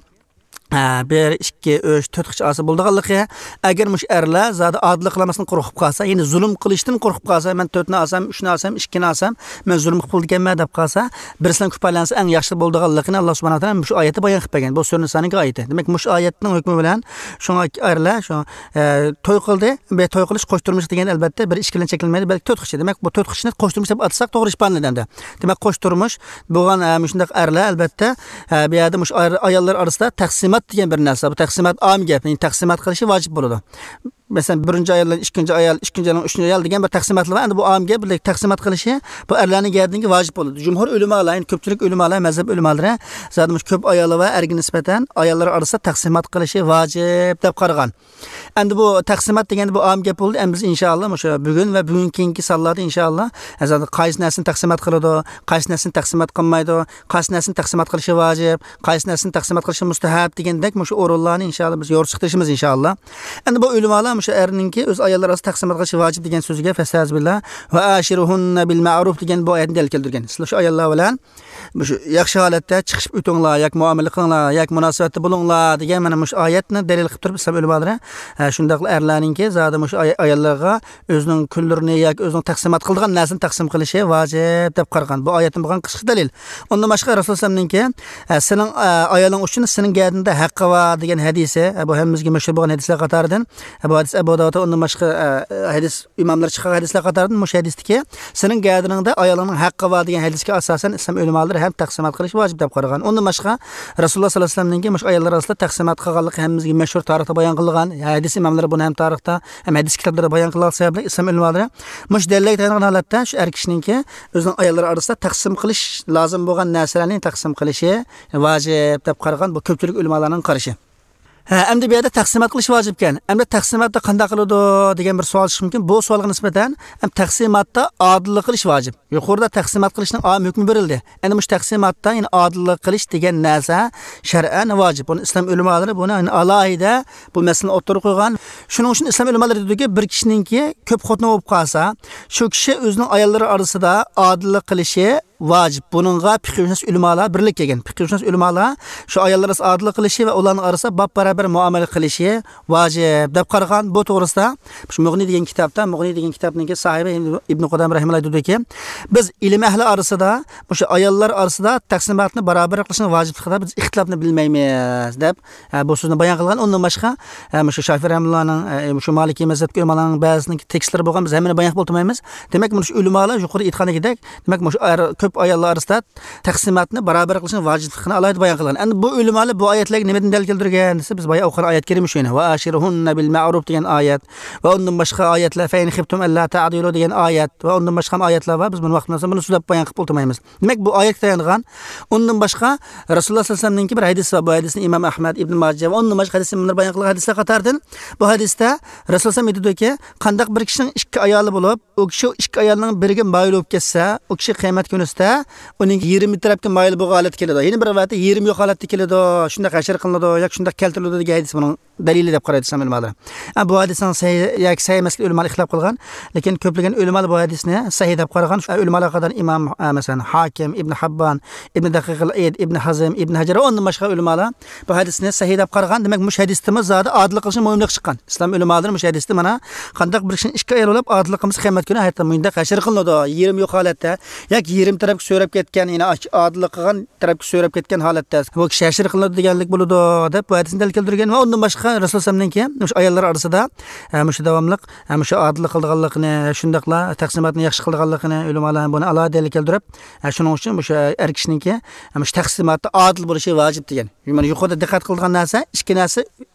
bir ikki uch to'rt kishi asli bo'lganligi agar mush erlar zodi odillik qilmasdan qo'rqib qolsa, ya'ni zulm qilishdan qo'rqib qolsa, men to'rtni olsam, uchni olsam, ikkini olsam, men zulm qilib ekanman deb qolsa, birisidan ko'paylansa eng yaxshi bo'lganligini Alloh subhanahu va taolo shu oyatda bayon qilib bergan. Bu sura Niso'ning oyati. Demak, mush oyatning hukmi bilan shunga erlar shu to'y qildi, bu to'y qilish qo'sh turmush degan albatta bir ish bilan cheklanmaydi, balki to'rt kishi. Demak, bu to'rt kishini qo'sh turmush deb atsak to'g'ri ish bo'ladi. Demak, qo'sh turmush bo'lgan shunday erlar albatta bu yerda mush ayollar orasida taqsimot degan bir narsa. Bu taqsimot am gap, ya'ni taqsimot qilishi vojib bo'ladi. Mesela birinci ayoldan ikkinchi ayol, ikkinchi ayoldan uchinchi ayol degan bir taqsimotlar var. Endi bu amga bir taqsimot qilishi bu erlarning gardiniga vojib bo'ladi. Jumhur ulamolar, ya'ni ko'pchilik ulamolar, mazhab ulamolari zotimiz ko'p ayoli va erga nisbatan ayollar orasida taqsimot qilishi vojib deb qaragan. Endi bu taqsimot deganda bu am gap bo'ldi. Endi biz inshaalloh o'sha bugun va bugun keyingi sonlarda inshaalloh azat qaysi narsani taqsimot qiladi, qaysi narsani taqsimot qilmaydi, qaysi narsani taqsimot qilishi vojib, qaysi narsani taqsimot qilishi mustahab degandek o'sha o'rinlarni inshaalloh biz yo'rchiqtirishimiz inshaalloh. Endi bu ulamolar o'sha erninki o'z ayollar orasida taqsimot qilishi vojib degan so'ziga fastazbillah va ashiruhunna bil ma'ruf degan bu oyatni dalil keltirgan. Sizlar shu ayollar bilan shu yaxshi holatda chiqishib o'tinglar, yoki muomala qilinglar, yoki munosabatda bo'linglar degan mana shu oyatni dalil qilib turib islom ulamolari shundaqli erlarningki zodi shu ayollarga o'zining kunlarini yoki o'zining taqsimot qilgan narsani taqsim qilishi vojib deb qaragan. Bu oyatning bo'lgan qisqa dalil. Undan boshqa Rasululloh sallallohu alayhi vasallamning sening ayoling uchun sening gardinda haqqi va degan hadisi, bu hammamizga mashhur bo'lgan hadislar qatoridan. Bu hadis Abu Dawud undan boshqa hadis imomlar chiqqan hadislar qatoridan mush hadisdiki sening gardiningda ayolingning haqqi va degan hadisga asosan islom ulamolari ham taqsimot qilish vojib deb qaragan. Undan boshqa Rasululloh sallallohu alayhi vasallamning mush ayollar orasida taqsimot qilganligi hammamizga mashhur tarixda bayon qilingan. Hadis imomlar buni ham tarixda ham hadis kitoblarida bayon qilingan sababli islom ulamolari mush dalilga tayangan holatda shu er kishiningki o'zining ayollari orasida taqsim qilish lozim bo'lgan narsalarni taqsim qilishi vojib deb qaragan. Bu ko'pchilik ulamolarning qarashi. Ha, endi bu yerda taqsimot qilish vojib ekan. Endi taqsimotda qanday qiladi degan bir savol chiqishi mumkin. Bu savolga nisbatan ham taqsimotda odillik qilish vojib. Yuqorida taqsimot qilishning am hukmi berildi. Endi mush taqsimotda ya'ni odillik qilish degan narsa shar'an vojib. Buni islom ulamolari buni alohida bu masalani o'tirib qo'ygan. Shuning uchun islom ulamolari dediki, bir kishiningki ko'p xotin bo'lib qolsa, shu kishi o'zining ayollari orasida odillik qilishi vojib. Buningga fiqhshunos ulamolar birlik kelgan. Fiqhshunos ulamolar shu ayollar orasida odillik qilishi va ularning orasida bab barabar muomala qilishi vojib deb qaragan. Bu to'g'risida shu Mughni degan kitobda, Mughni degan kitobning sohibi Ibn Qudam rahimahulloh dediki, biz ilm ahli orasida o'sha ayollar orasida taqsimotni barobar qilishni vojibligida biz ixtilofni bilmaymiz deb bu so'zni bayon qilgan. Undan boshqa o'sha Shofiy rahimahullohning shu Maliki mazhab ulamolarning ba'zining tekstlari bo'lgan, biz hammani bayon qilib o'tmaymiz. Demak, shu ulamolar yuqori aytganidek, demak shu ko'p ayollar orasida taqsimotni barobar qilishni vojibligini alohida bayon qilgan. Endi bu ulamolar bu oyatlarga nimadan dalil keltirgan desa, biz bayon o'qigan oyat kerim shuna va ashiruhunna bil ma'ruf degan oyat va undan boshqa oyatlar fa in khiftum alla ta'dilu degan oyat va undan boshqa boshqa oyatlar var. Biz bunu vaqtdan buni so'zlab bayon qilib o'tmaymiz. Demak, bu oyatga tayangan. Undan boshqa Rasululloh sallallohu alayhi vasallamning bir hadisi var. Bu hadisni Imom Ahmad, Ibn Majah va undan boshqa hadislar bunlar bayon qilgan hadislar qatoridan. Bu hadisda Rasululloh sallallohu alayhi vasallam aytdiki, qandaq bir kishining ikki ayoli bo'lib, o kishi ikki ayolining biriga mayil bo'lib ketsa, o kishi qiyomat kunida uning yigirma tarafga mayil bo'lgan holat keladi. Yana bir vaqtda yigirma yo'q holatda keladi. Shunda hashar qilinadi yoki shunda keltiriladi degan hadis buning dalili deb qaraydi Islom ulamolari. Bu hadisning sahih yoki sahih emas ulamolar ixtilof qilgan, lekin ko'plagan ulamolar bu hadisni sahih deb qaragan. Shu ulamolar qadar Imom masalan Hakim, Ibn Habban, Ibn Daqiq al-Eid, Ibn Hazm, Ibn Hajar va undan boshqa ulamolar bu hadisni sahih deb qaragan. Demak, mush hadisimiz zodi adil qilishni muhimlik chiqqan. Islom ulamolari mush hadisni mana qandaq bir kishining ikki ayol bo'lib adil qilmasa qiyomat kuni hayotda munda hashar qilinadi. yigirma yo'q holatda yoki yigirma tarafga so'rab ketgan, yana adil qilgan tarafga so'rab ketgan holatda bu kishi hashar qilinadi deganlik bo'ladi deb bu hadisni dalil keltirgan va undan boshqa Rasululloh sallallohu mush ayollar orasida mush davomliq mush adil qilganligini, shundaqla taqsimotni yaxshi qilganligini ulamolar buni alohida dalil keltirib, shuning uchun o'sha er kishiningki mush taqsimotda adil bo'lishi vojib degan. Mana yuqorida diqqat qilgan narsa, ikki narsa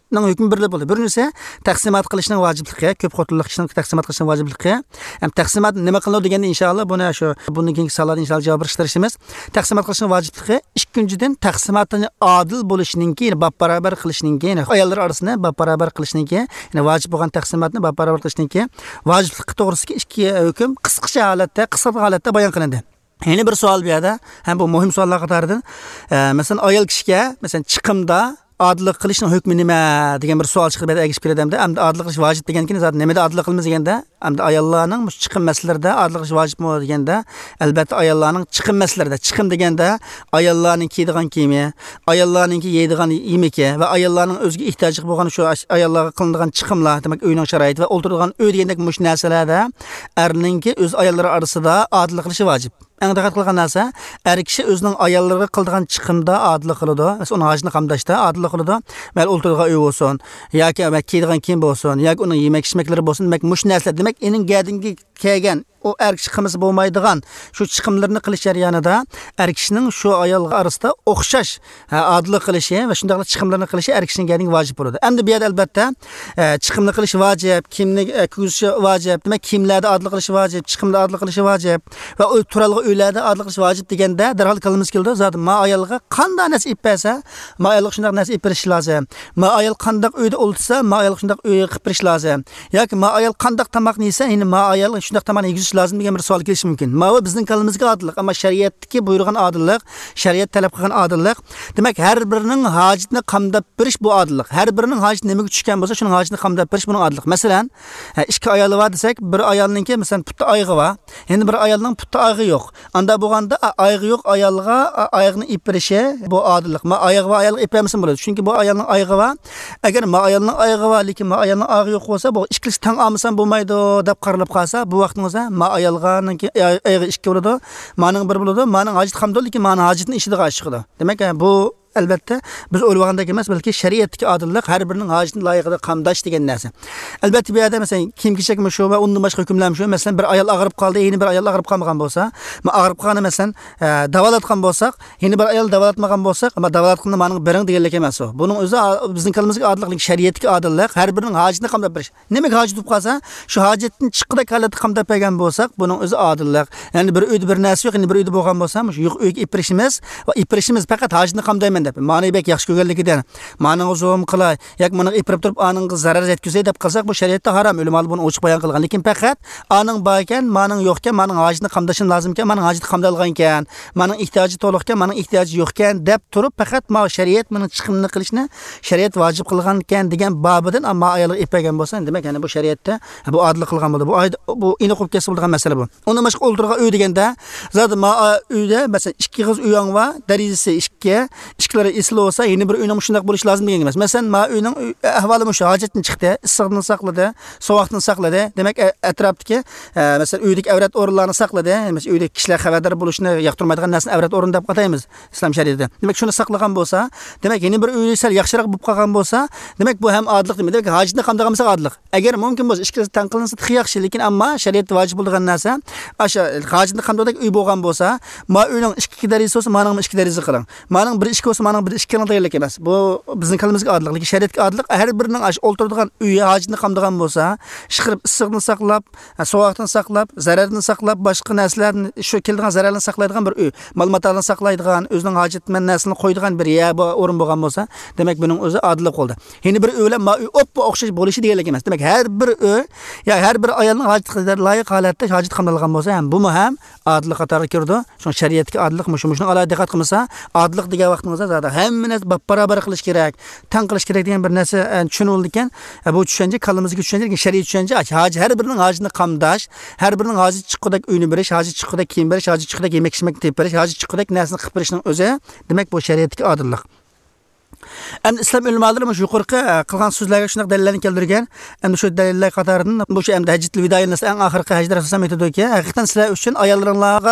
ning hukmi birli bo'ldi. Birinchisi taqsimot qilishning vojibligi, ko'p xotinli kishining taqsimot qilishning vojibligi. Ham taqsimot nima qiladi deganda inshaalloh buni shu bundan keyingi savollarga inshaalloh javob berishtirishimiz. Taqsimot qilishning vojibligi ikkinchidan taqsimotni adil bo'lishiningki, ya'ni bab-barobar qilishiningki, ya'ni ayollar orasida bab-barobar qilishiningki, ya'ni vojib bo'lgan taqsimotni bab-barobar qilishiningki, vojibligi to'g'risida ikki hukm qisqacha holatda, qisqa holatda bayon qilindi. Yeni bir savol bu yerda, ham bu muhim savollar qatoridan. Masalan, ayol kishiga, masalan, chiqimda adillik qilishning hukmi nima degan bir savol chiqib berdi egishib beradimda. Hamda adillik qilish vojib degankin, zaten nimada adillik qilamiz deganda, hamda ayollarning bu chiqim masalalarida adillik qilish vojibmi deganda, albatta ayollarning chiqim masalalarida, chiqim deganda ayollarning kiydigan kiyimi, ayollarning yeydigan yemeki va ayollarning o'ziga ehtiyoji bo'lgan shu ayollarga qilinadigan chiqimlar, demak uyning sharoiti va o'tiradigan uy degandek mush narsalarda erninki o'z ayollari orasida adillik qilishi vojib. Eng diqqat qilgan narsa, er kishi o'zining ayollariga qiladigan chiqimda adillik qiladi. Masalan, uning hojini qamdashda adillik qiladi. Mayli o'ltirgan uy bo'lsin, yoki kiydigan kiyim bo'lsin, yoki uning yemak-ichmaklari bo'lsin, demak mush narsalar, demak ening gadingi kelgan o er kishi qilmasi bo'lmaydigan shu chiqimlarni qilish jarayonida er kishining shu ayolga orasida o'xshash adillik qilishi va shunday chiqimlarni qilishi er kishining gadingi vojib bo'ladi. Endi bu yerda albatta chiqimni qilish vojib, kimni kuzishi vojib, demak kimlarda adillik qilish vojib, chiqimda adillik qilish vojib va turalg'i uylarda adillik qilish vojib deganda darhol qilimiz keldi. Zaten ma ayolga qanday nasib bersa, ma ayolga shunday nasib berish lozim. Ma ayol qanday uyda o'lsa, ma ayolga shunday uyga qilib berish lozim. Yoki ma ayol qanday tamoqni yesa, endi ma ayol shunday tamoqni yegish lozim degan bir savol kelishi mumkin. Ma bu bizning qo'limizga adillik, ammo shariatdagi buyurgan adillik, shariat talab qilgan adillik, demak har birining hojatini qamdab berish bu adillik. Har birining hojati nimaga tushgan bo'lsa, shuning hojatini qamdab berish buning adillik. Masalan, ikki ayoli bor desak, bir ayolninki masalan putta oyog'i bor, endi bir ayolning putta oyog'i yo'q. Anda bo'lganda oyog'i yo'q ayolga oyog'ini ip berishi bu adillik. Ma oyog'i va ayolga ip bermasin bo'ladi. Chunki bu ayolning oyog'i bor. Agar ma ayolning oyog'i bor, lekin ma ayolning oyog'i yo'q bo'lsa, bu ikkisi tang olmasan bo'lmaydi deb qaralib qolsa, bu vaqtingizda ma ayolganiki oyog'i ikki bo'ladi, maning bir bo'ladi, maning hojat qamdi, lekin maning hojatini ishida qo'shqidi. Demak, bu albatta biz o'ylagandek emas, balki shariatdagi adillik har birining hojatini loyiqida qamdash degan narsa. Albatta bu yerda masalan kiyim-kechakmi shu va undan boshqa hukmlar shu. Masalan bir ayol og'rib qoldi, yeni bir ayol og'rib qolmagan bo'lsa, ma og'rib qolgani masalan davolatgan bo'lsak, yeni bir ayol davolatmagan bo'lsak, ammo davolatganda mening biring deganlik emas u. Buning o'zi bizning qo'limizga adillik, shariatdagi adillik, har birining hojatini qamdab berish. Nimaga hojat bo'lib qolsa, shu hojatni chiqida holatda qamdab bergan bo'lsak, buning o'zi adillik. Ya'ni bir uyda bir narsa yo'q, endi bir uyda bo'lgan bo'lsa, shu yo'q uyga ipirishimiz va ipirishimiz faqat hojatni qamdayman deb. Mani bek yaxshi ko'rganligidan, mani zo'm qilay, yoki meni ipirib turib, aning zarar yetkazay deb qilsak, bu shariatda harom. Ulamo buni ochiq bayon qilgan. Lekin faqat aning bor ekan, mening yo'q ekan, mening hojatni qamdashim lozim ekan, mening hojatni qamdalgan ekan, mening ehtiyoji to'liq ekan, mening ehtiyoji yo'q ekan deb turib, faqat ma shariat meni chiqimni qilishni shariat vojib qilgan ekan degan babidan amma ayolga ipirgan bo'lsa, demak, ya'ni bu shariatda bu adillik qilgan bo'ldi. Bu bu ina qo'yib kelsa bo'lgan masala bu. Undan boshqa o'ltirgan uy deganda, zot ma uyda masalan ikki qiz uyang va darajasi ikki, ikkilari isli olsa, yeni bir uyning shunday bo'lish lozim degan emas. Masalan, ma uyning ahvoli shu, hojatni chiqdi, issiqni saqladi, sovuqni saqladi. Demak, atrofdagi masalan uydagi avrat o'rinlarini saqladi. Masalan, uydagi kishilar xabardor bo'lishni yoqtirmaydigan narsani avrat o'rin deb ataymiz islom shariatida. Demak, shuni saqlagan bo'lsa, demak, yeni bir uy sal yaxshiroq bo'lib qolgan bo'lsa, demak, bu ham adillik demak. Demak, hojatni qamdagan bo'lsa adillik. Agar mumkin bo'lsa, ikkisi tan qilinsa yaxshi, lekin ammo shariatda vojib bo'lgan narsa, o'sha hojatni qamdagan uy bo'lgan bo'lsa, ma uyning ikki darajasi bo'lsa, mening ikki darajasi qiling. Mening bir ikki bo'lsa, mening bir ikki qiling emas. Bu bizning qo'limizga adillik, lekin shariatga adillik har birining ash o'ltiradigan uyi hojatni qamdagan bo'lsa, ishqirib issiqni saqlab, sovuqni saqlab, zararni saqlab, boshqa narsalarni shu keladigan zararni saqlaydigan bir uy, ma'lumotlarni saqlaydigan, o'zining hojatman narsani qo'ydigan bir yer o'rin bo'lgan bo'lsa, demak buning o'zi adillik bo'ldi. Yeni bir uy bilan ma uy oppa o'xshash bo'lishi deganlik emas. Demak, har bir uy, ya har bir ayolning hojatiga loyiq holatda hojat qamdalgan bo'lsa, ham bu ham adillik qatoriga kirdi. Shu shariatga adillik mush mushni alohida diqqat qilmasa, adillik degan vaqtingizda zaten hamma narsa barobar qilish kerak, tan qilish kerak degan bir narsa tushunildi ekan. Bu tushuncha qo'limizga tushuncha, lekin shariat tushuncha, har birining hojatini qamdash, har birining hojat chiqqidek uyni berish, hojat chiqqidek kiyim berish, hojat chiqqidek yemak-ichmak deb berish, hojat chiqqidek narsani qilib berishning o'zi, demak bu shariatga adillik. Endi islom ulamolari shu yuqorqi qilgan so'zlarga shunday dalillarni keltirgan. Endi shu dalillar qatoridan bu shu endi hajjatul vidoyning eng oxirgi hajjar asosan metodiki, haqiqatan sizlar uchun ayollaringizga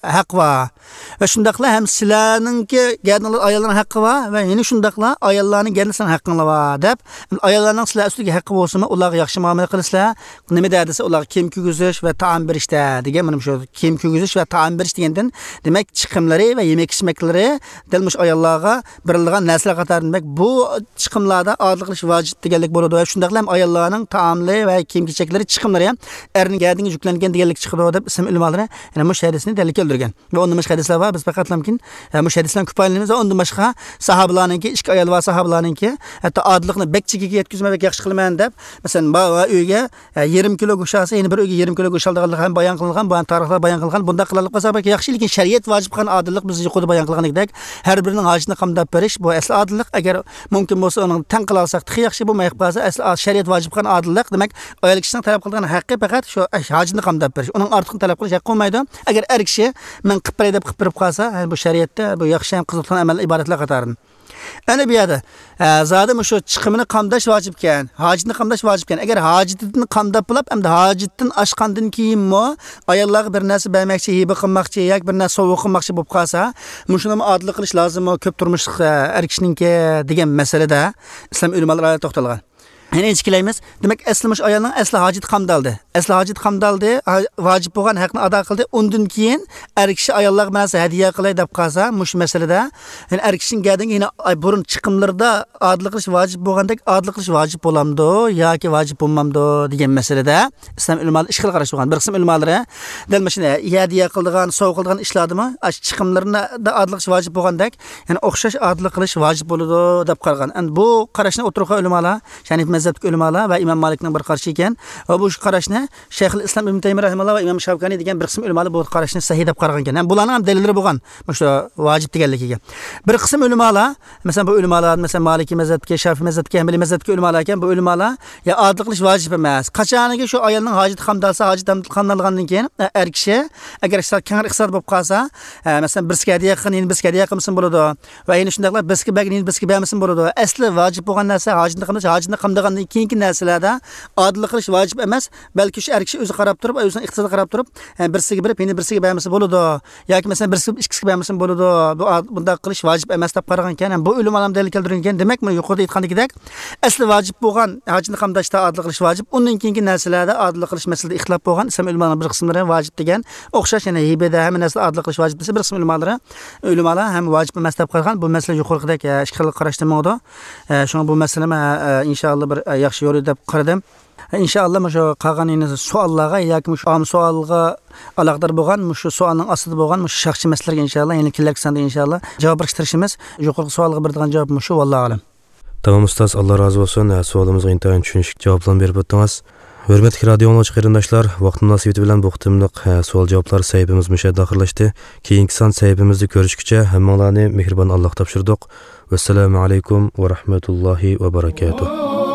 haq var. Ve şundaqla hem sizlarninki gəldiğiniz ayolların haqqı var ve yine şundaqla ayollarning gəldiğiniz haqqınız var deb ayollarning sizlar üstüge haqqı bolsunmu, ularga yaxshi muomala qilsizlar. Nima derdisi ular kiyim kiygizish ve taom berishda degan mana shu kiyim kiygizish ve taom berish degandan demak chiqimlari ve yemek içmeklari delmuş ayollarga berilgan narsalar qatori demak bu chiqimlarda odil qilish vojib deganlik bo'ladi. Va shundaqla ham ayollarning taomli va kiyim kechaklari chiqimlari ham erning gadinga yuklangan deganlik chiqadi deb ism ulmolar yana mush hadisni dalil keltirgan. Va unda mush hadislar var biz faqat mumkin mush hadislarni ko'paytiramiz. Unda boshqa sahobalarninki ikki ayol va sahobalarninki hatto odillikni bekchiga yetkazmak yaxshi qilman deb masalan ba uyga yarim kilo go'sht olsa yana bir uyga yarim kilo go'sht olganligi ham bayon qilingan, bu tarixlar bayon qilingan. Bunda qilinib qolsa yaxshi, lekin shariat vojib qilgan odillik biz yuqorida bayon qilganidek har birining hojini qamdab berish bu asl odillik. Agar mumkin bo'lsa uni tan qila olsak yaxshi, bo'lmay qolsa asl shariat vojib qilgan odillik demak ayol kishining talab qilgan haqqi faqat shu hojini qamdab berish. Uning ortiqini talab qilish haqqi bo'lmaydi. Agar er kishi men qilib beray deb qilib berib qolsa bu shariatda bu yaxshi ham qiziqgan amal ibodatlar qatoridan. Ana bu yerda zadim shu chiqimini qamdash vojib ekan, hojitni qamdash vojib ekan. Agar hojitni qamdab bo'lib, hamda hojitdan oshqandan keyinmi ayollarga bir narsa bermoqchi, hiba qilmoqchi yoki bir narsa sovg'a qilmoqchi bo'lib qolsa, mushuni odil qilish lozimmi? Ko'p turmush er kishiningki degan masalada islom ulamolari to'xtalgan. Yine içkilaymiz. Demek eslimiş ayolning asli hojit qamdaldi. Asli hojit qamdaldi, vojib bo'lgan haqqini ado qildi. Undan keyin er kishi ayollarga narsa hadiya qilay deb qolsa, mush masalada yani er kishining gadinga yine burun chiqimlarda odil qilish vojib bo'lgandek odil qilish vojib bo'lamdi yoki vojib bo'lmamdi degan masalada islom ulamolari ishqil qarash bo'lgan. Bir qism ulamolari dal mashina hadiya qildigan, sovg'a qildigan ishlardimi, ash chiqimlarni da odil qilish vojib bo'lgandek, ya'ni o'xshash odil qilish vojib bo'ladi deb qaragan. Endi bu qarashni o'tirgan ulamolar, ya'ni mazhabdagi ulamolar va Imom Malikning bir qarashi ekan. Va bu qarashni Shayxul Islom Ibn Taymiy rahimahulloh va Imom Shavkani degan bir qism ulamolar bu qarashni sahih deb qaragan ekan. Yani bularning ham dalillari bo'lgan. Shu vojib deganligiga. Bir qism ulamolar, masalan bu ulamolar, masalan Maliki mazhabga, Shafiy mazhabga, Hanbali mazhabga ulamolar ekan, bu ulamolar ya odil qilish vojib emas. Qachoniga shu ayolning hojati qamdalsa, hojat qamdalgandan keyin er kishi agar keng iqtisod bo'lib qolsa, masalan birsiga hadiya qilgan, yana birsiga hadiya qilmasin bo'ladi. Va yana shundaqla birsiga bergan, yana birsiga bermasin bo'ladi. Asli vojib bo'lgan narsa hojatni qamdash, hojatni qamdagandan keyingi narsalarda odillik qilish vojib emas, balki shu er kishi o'zi qarab turib, o'zining iqtisodiga qarab turib, birsiga berib, yana birsiga bermasa bo'ladi. Yoki masalan birsiga ikkisiga bermasa bo'ladi. Bu bunda qilish vojib emas deb qaragan ekan. Bu ulamolar dalil keltirilgan. Demak, men yuqorida aytgandek, asli vojib bo'lgan hojatni qamdashda odillik qilish vojib. Undan keyingi narsalarda odillik qilish masalada ixtilof bo'lgan. Islom ulamolarining bir qismlari vojib degan, o'xshash yana hibada hamma narsa odillik qilish vojib desa, bir qism ulamolari ulamolar ham vojib emas deb qaragan. Bu masala yuqoridek ishqilib qarashtirmoqda. Shunga bu masalani inshaalloh bir yaxshi yo'l deb qaradim. İnşallah şu qolgan savollarga yoki shu am savolga aloqador bo'lgan, shu savolning ostida bo'lgan shu shaxsiy masalalarga inshaalloh yana kelasi sanda inshaalloh javob berishtirishimiz. Yuqorgi savolga beradigan javobim shu, vallohu alam. Tamam ustoz, Alloh razı olsun. Savolimizga intayin tushunishli javoblarni berib o'tdingiz. Hurmatli radio anglag'uchi qarindoshlar, vaqt munosabati bilan bu qitimliq savol javoblar sahifamiz mushadda oxirlashdi. Keyingi son sahifamizda ko'rishguncha hammalarni mehribon Alloh topshirdik. Assalomu alaykum va rahmatullohi va barakatuh.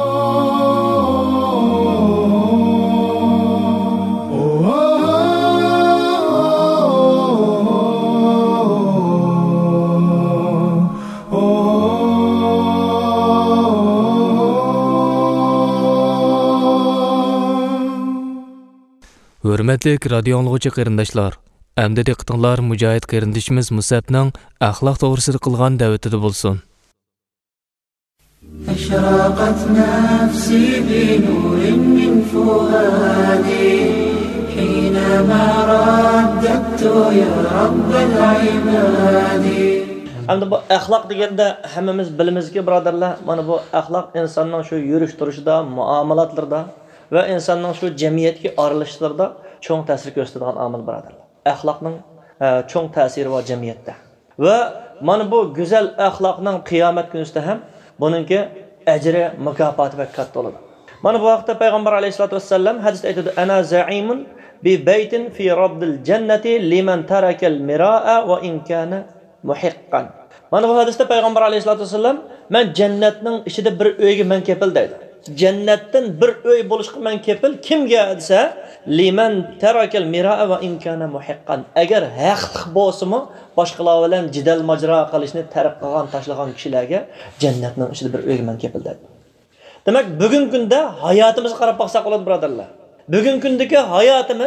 Hürmetli radio anglag'uchi qarindoshlar, endi diqqatinglar mujohid qarindishimiz Musabning axloq to'g'risida qilgan da'vatida bo'lsin. أشرقت نفسي بنور من فؤادي حينما رددت يا رب العباد. Endi bu axloq deganda hammamiz bilimizki birodarlar, mana bu axloq insonning shu yurish turishida, muomalatlarda ve insanın şu cemiyetki aralışlarında çok tesir gösteren amil birodarlar. Axloqning e, çok tesiri var cemiyette. Ve mana bu güzel axloqning qiyomat kunida ham buningki ajri, mukofoti va katta bo'ladi. Mana bu vaqtda payg'ambar alayhisolatu vassallam hadisda aytadi: "Ana za'imun bi baytin fi rabbil jannati liman taraka al-mira'a wa in kana muhiqqan." Mana bu hadisda payg'ambar alayhisolatu vassallam men jannatning ichida bir uyga men kepil deydi. Jannatdan bir uy bo'lishga men kepil kimga desa liman tarakal miraa va in kana muhiqqan. Agar haqliq bo'lsa-mu boshqalar bilan jidal majra qilishni taraf qilgan, tashlagan kishilarga jannatning ichida bir uy men kepil deydi. Demak, bugungi kunda hayotimizga qarab baqsaq bo'ladi birodarlar. Bugungi kundagi hayotimiz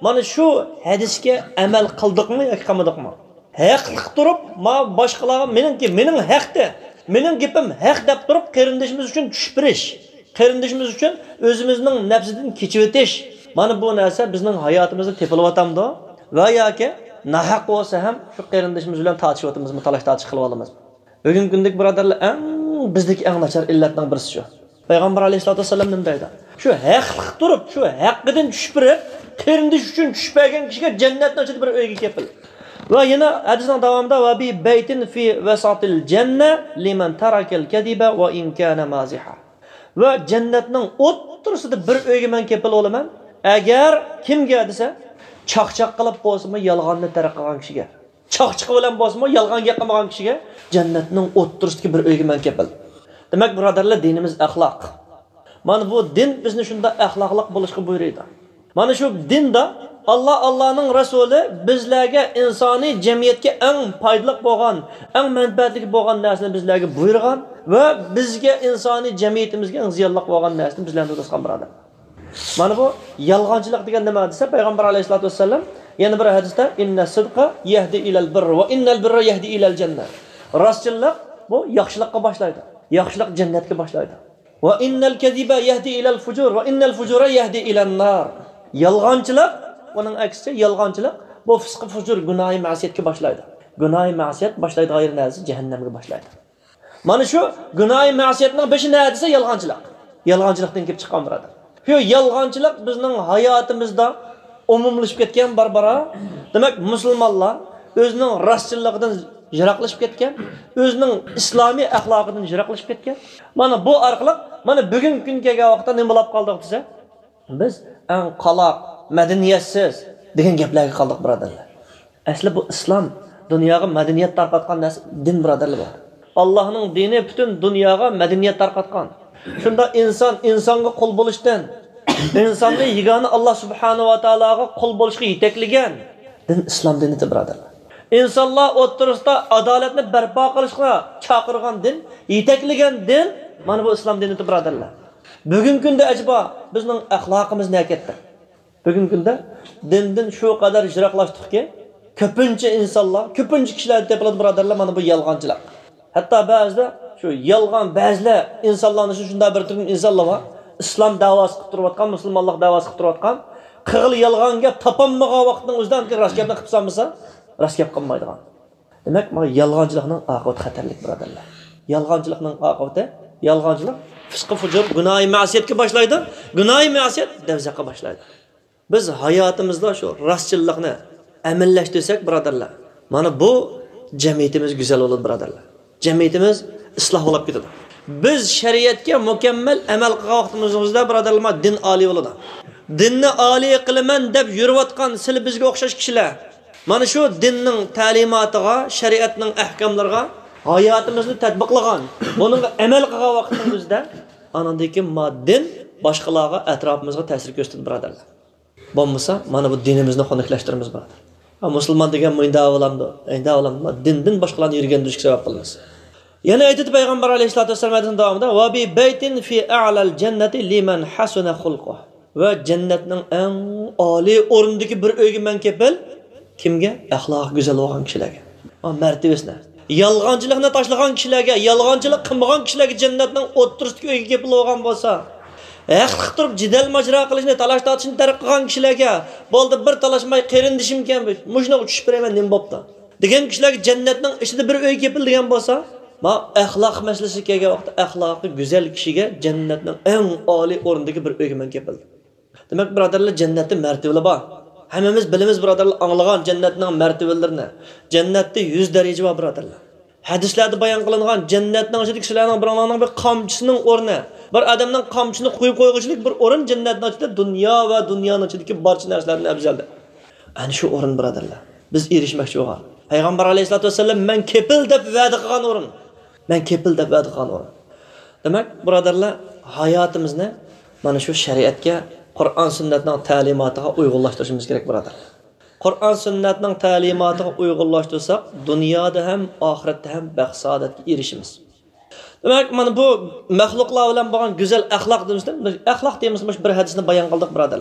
mana shu hadisga amal qildikmi yoki qilmadikmi? Haqliq turib, ma boshqalarga meningki, mening haqda, mening gapim haq deb turib, qarindishimiz uchun tushib berish, qarindishimiz uchun o'zimizning nafsidan kechib o'tish. Mana bu narsa bizning hayotimizda tepilyapti va yoki nahaq bo'lsa ham shu qarindishimiz bilan tortishyapmizmi, talash tortish qilib olamizmi? Bugungi kundagi birodarlar, eng bizdagi eng nachar illatning birisi shu. Payg'ambar alayhisolatu vasallam nima deydi? Shu haqliq turib, shu haqqidan tushib berib, qarindish uchun tushmagan kishiga jannatning ichida bir uyga kelib. Va yana hadisning davomida va bi baytin fi wasatil janna liman tarakal kadiba va in kana maziha. Va jannatning o'ttirisida bir uyga men kelib olaman. Agar kimga desa, chaqchaq qilib bo'lsa-mu, yolg'onni tarq qilgan kishiga. Chaqchaq bilan bo'lsa-mu, yolg'on gap qilmagan kishiga jannatning o'ttirisidagi bir uyga men kelib. Demak, birodarlar, dinimiz axloq. Mana bu din bizni shunda axloqliq bo'lishga buyuradi. Mana shu dinda Allah Allah'ның Rasuli bizlarga insoniy jamiyatga eng foydali bo'lgan, eng manfaatli bo'lgan narsani bizlarga buyurgan va bizga insoniy jamiyatimizga eng ziyonli bo'lgan narsani bizlarga o'tqazgan birodar. Mana bu yolg'onchilik degan nima desa, Payg'ambar alayhisolatu vasallam yana bir hadisda inna sidqa yahdi ilal birr va innal birra yahdi ilal jannah. Rostchilik bu yaxshilikka boshlaydi. Yaxshilik jannatga boshlaydi. Va innal kadiba yahdi ilal fujur va innal fujura yahdi ilan nar. Yolg'onchilik, uning aksicha yolg'onchilik bu fisq fujur gunohi ma'siyatga boshlaydi. Gunohi ma'siyat boshlaydi g'ayr narsa jahannamga boshlaydi. Mana shu gunohi ma'siyatning beshi nima desa yolg'onchilik. Yolg'onchilikdan kelib chiqqan birodar. Shu yolg'onchilik bizning hayotimizda umumlashib ketgan barbara. Demak, musulmonlar o'zining rostchilligidan yiroqlashib ketgan, o'zining islomiy axloqidan yiroqlashib ketgan. Mana bu orqali mana bugungi kunga kelgan vaqtda nima bo'lib qoldik desa, biz eng qaloq, madaniyatsiz degan gaplarga qoldik birodarlar. Asli bu islom dunyoga madaniyat tarqatgan narsa din birodarlar bor. Allohning dini butun dunyoga madaniyat tarqatgan. Shunda inson insonga qul bo'lishdan, insonni yegona Alloh subhanahu va taologa qul bo'lishga yetaklagan din islom dinidir birodarlar. İnsanlar o'ttirisida adolatni barpo qilishga chaqirgan din, yetaklagan din mana bu islom dinidir birodarlar. Bugungi kunda ajaba bizning axloqimiz ne ketdi? Bugungi kunda dindan shu qadar yiroqlashdikki, ko'pincha insonlar, ko'pincha kishilar tepiladi birodarlar, mana bu yolg'onchilik. Hatto ba'zida shu yolg'on ba'zilar insonlarni shunday bir turkum insonlar bor, islom da'vosi qilib turayotgan, musulmonlik da'vosi qilib turayotgan, qig'il yolg'onga topolmagan vaqtning o'zidan ki rost gapni qilib sanmasa, rost gap qilmaydigan. Demak, mana yolg'onchilikning oqibati xatarlik birodarlar. Yolg'onchilikning oqibati, yolg'onchilik fisq fujur, gunohi ma'siyatga boshlaydi. Gunohi ma'siyat davzaqa boshlaydi. Biz hayotimizda shu rostchilikni amallashtirsak birodarlar, mana bu jamiyatimiz go'zal bo'ladi birodarlar. Jamiyatimiz isloh bo'lib ketadi. Biz shariatga mukammal amal qilgan vaqtimizda birodarlar din oliy bo'ladi. Dinni oliy qilaman deb yurayotgan sil bizga o'xshash kishilar mana shu dinning ta'limotiga, shariatning ahkomlariga hayotimizni tatbiqlagan, buningga amal qilgan vaqtimizda anandagi din boshqalarga atrofimizga ta'sir ko'rsatadi birodarlar. Bo'lmasa mana bu dinimizni xunuklaştiramiz birodar. Musulmon degan menda olamdi, endi olamdi, dindan boshqalarni yurgan durishga sabab qilamiz. Yana aytdi Payg'ambar alayhisolatu vasallam davomida va bi baytin fi a'lal jannati liman hasuna xulquh. Va jannatning eng oliy o'rnidagi bir uyga men kepil kimga? Axloq go'zal bo'lgan kishilarga. Va martabasini yolg'onchilikni tashlagan kishilarga, yolg'onchilik qilmagan kishilarga jannatning o'ttirisidagi uyga kepil bo'lgan bo'lsa, haqliq turib jidal majra qilishni, talash tortishni tark qilgan kishilarga, bo'ldi bir talashmay qarindishim ekan, mushuna tushib beraman nima bo'pti degan kishilarga jannatning ichida bir uy kepil degan bo'lsa, ma axloq masalasi kelgan vaqtda axloqi go'zal kishiga jannatning eng oliy o'rnidagi bir uyga men kepil. Demak, birodarlar, jannatning martabalari bor. Hammamiz bilamiz birodarlar, anglagan jannatning martabalarini. Jannatda yuz daraja bor birodarlar. Hadislarda bayon qilingan jannatning ichidagi kishilarning birolarning bir qamchisining o'rni, bir odamning qamchisini qo'yib qo'yg'ichlik bir o'rin jannatning ichida dunyo va dunyoning ichidagi barcha narsalarning afzaldir. Ana shu o'rin birodarlar biz erishmoqchi bo'lgan. Payg'ambar alayhisolatu vasallam men kepil deb va'da qilgan o'rin. Men kepil deb va'da qilgan o'rin. Demak, birodarlar, hayotimizni mana shu shariatga, Qur'on sunnatning ta'limotiga uyg'unlashtirishimiz kerak birodarlar. Qur'on sunnatning ta'limotiga uyg'unlashtirsak, dunyoda ham, oxiratda ham baxt saodatga erishimiz. Demak, mana bu maxluqlar bilan bo'lgan go'zal axloq deymizda, axloq deymiz bir hadisni bayon qildik birodarlar.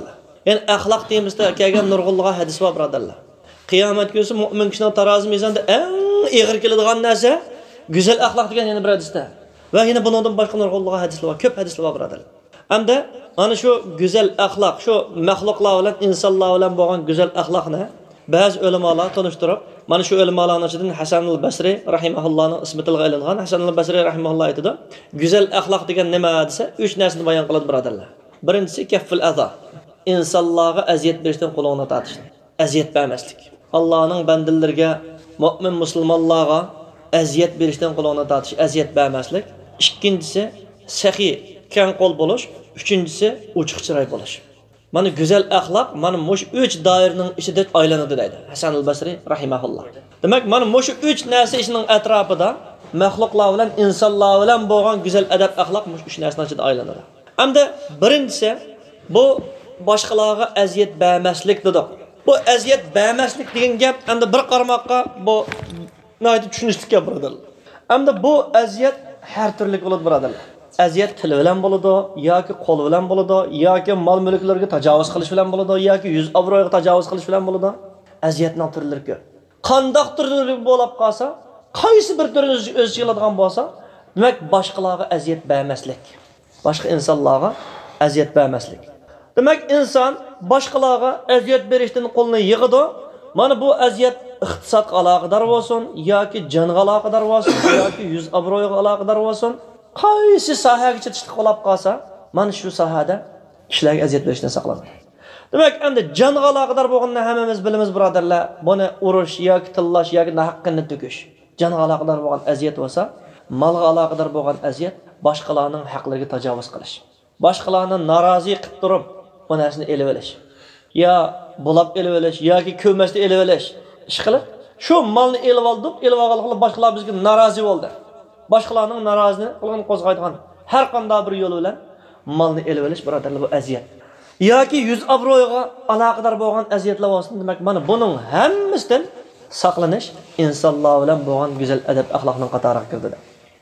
Yani axloq deymizda kelgan nurg'unlig'a hadis bor birodarlar. Qiyomat kuni mu'min kishining tarozi mezonida eng og'ir keladigan narsa go'zal axloq degan yana bir hadisda. Va yana bundan boshqa nurg'unlig'a hadislar bor, ko'p hadislar bor birodarlar. Hamda ana shu go'zal axloq, shu maxluqlar bilan insonlar bilan bo'lgan go'zal axloqni ba'zi ulamolar tanishtirib, mana shu ulamolarning ichidan Hasan al-Basri rahimahullohning ismi tilga ilingan. Hasan al-Basri rahimahulloh aytadi, go'zal axloq degan nima desa, uch narsani bayon qiladi birodarlar. Birinchisi kafful aza. İnsanlarga aziyat berishdan qo'lini tortish. Aziyat bermaslik. Allohning bandalariga, mu'min musulmonlarga aziyat berishdan qo'lini tortish, aziyat bermaslik. Ikkinchisi saxiy, keng qo'l bo'lish. Uchinchisi ochiq chiroy bo'lish. Mana go'zal axloq mana mush uch doiraning ichida aylanadi deydi Hasan al-Basri rahimahulloh. Demak, mana mush uch narsa ishining atrofida maxluqlar bilan insonlar bilan bo'lgan go'zal adab axloq mush uch narsaning ichida aylanadi. Hamda birinchisi bu boshqalarga aziyat bermaslik dedik. Bu aziyat bermaslik degan gap hamda bir qarmoqqa bu naydi tushunishlik gap birodarlar. Hamda bu aziyat har turli bo'ladi birodarlar. Aziyat til bilan bo'ladi, yoki qo'l bilan bo'ladi, yoki mol mulklarga tajovuz qilish bilan bo'ladi, yoki yuz obro'yga tajovuz qilish bilan bo'ladi. Aziyatning turlari ko'p. Qandoq turli bo'lib qolsa, qaysi bir turi o'z qiladigan bo'lsa, demak boshqalarga aziyat bermaslik. Boshqa insonlarga aziyat bermaslik. Demak, inson boshqalarga aziyat berishdan qo'lini yig'idi. Mana bu aziyat iqtisodga aloqador bo'lsin, yoki jonga aloqador bo'lsin, yoki yuz obro'yga aloqador bo'lsin. Qaysi sohaga chetishlik qilib qolsa, mana shu sohada kishilarga aziyat berishdan saqlanadi. Demak, endi jonga aloqador bo'lganini hammamiz bilamiz birodarlar. Buni urush yoki tillash yoki haqqini to'kish. Jonga aloqador bo'lgan aziyat bo'lsa, malga aloqador bo'lgan aziyat boshqalarning haqlariga tajovuz qilish. Boshqalarni norozi qilib turib, bu narsani elib olish. Ya bulab elib olish yoki ko'masda elib olish. Ish qilib, shu malni elib oldik, elib olganlar boshqalar bizga norozi bo'ldi. Boshqalarning norozini qilgan qo'zg'aydigan har qanday bir yo'l bilan malni elib olish birodarlar bu aziyat. Yoki yuz obro'yga aloqador bo'lgan aziyatlar bo'lsin, demak mana buning hammasidan saqlanish insonlar bilan bo'lgan go'zal adab axloqning qatoriga kirdi.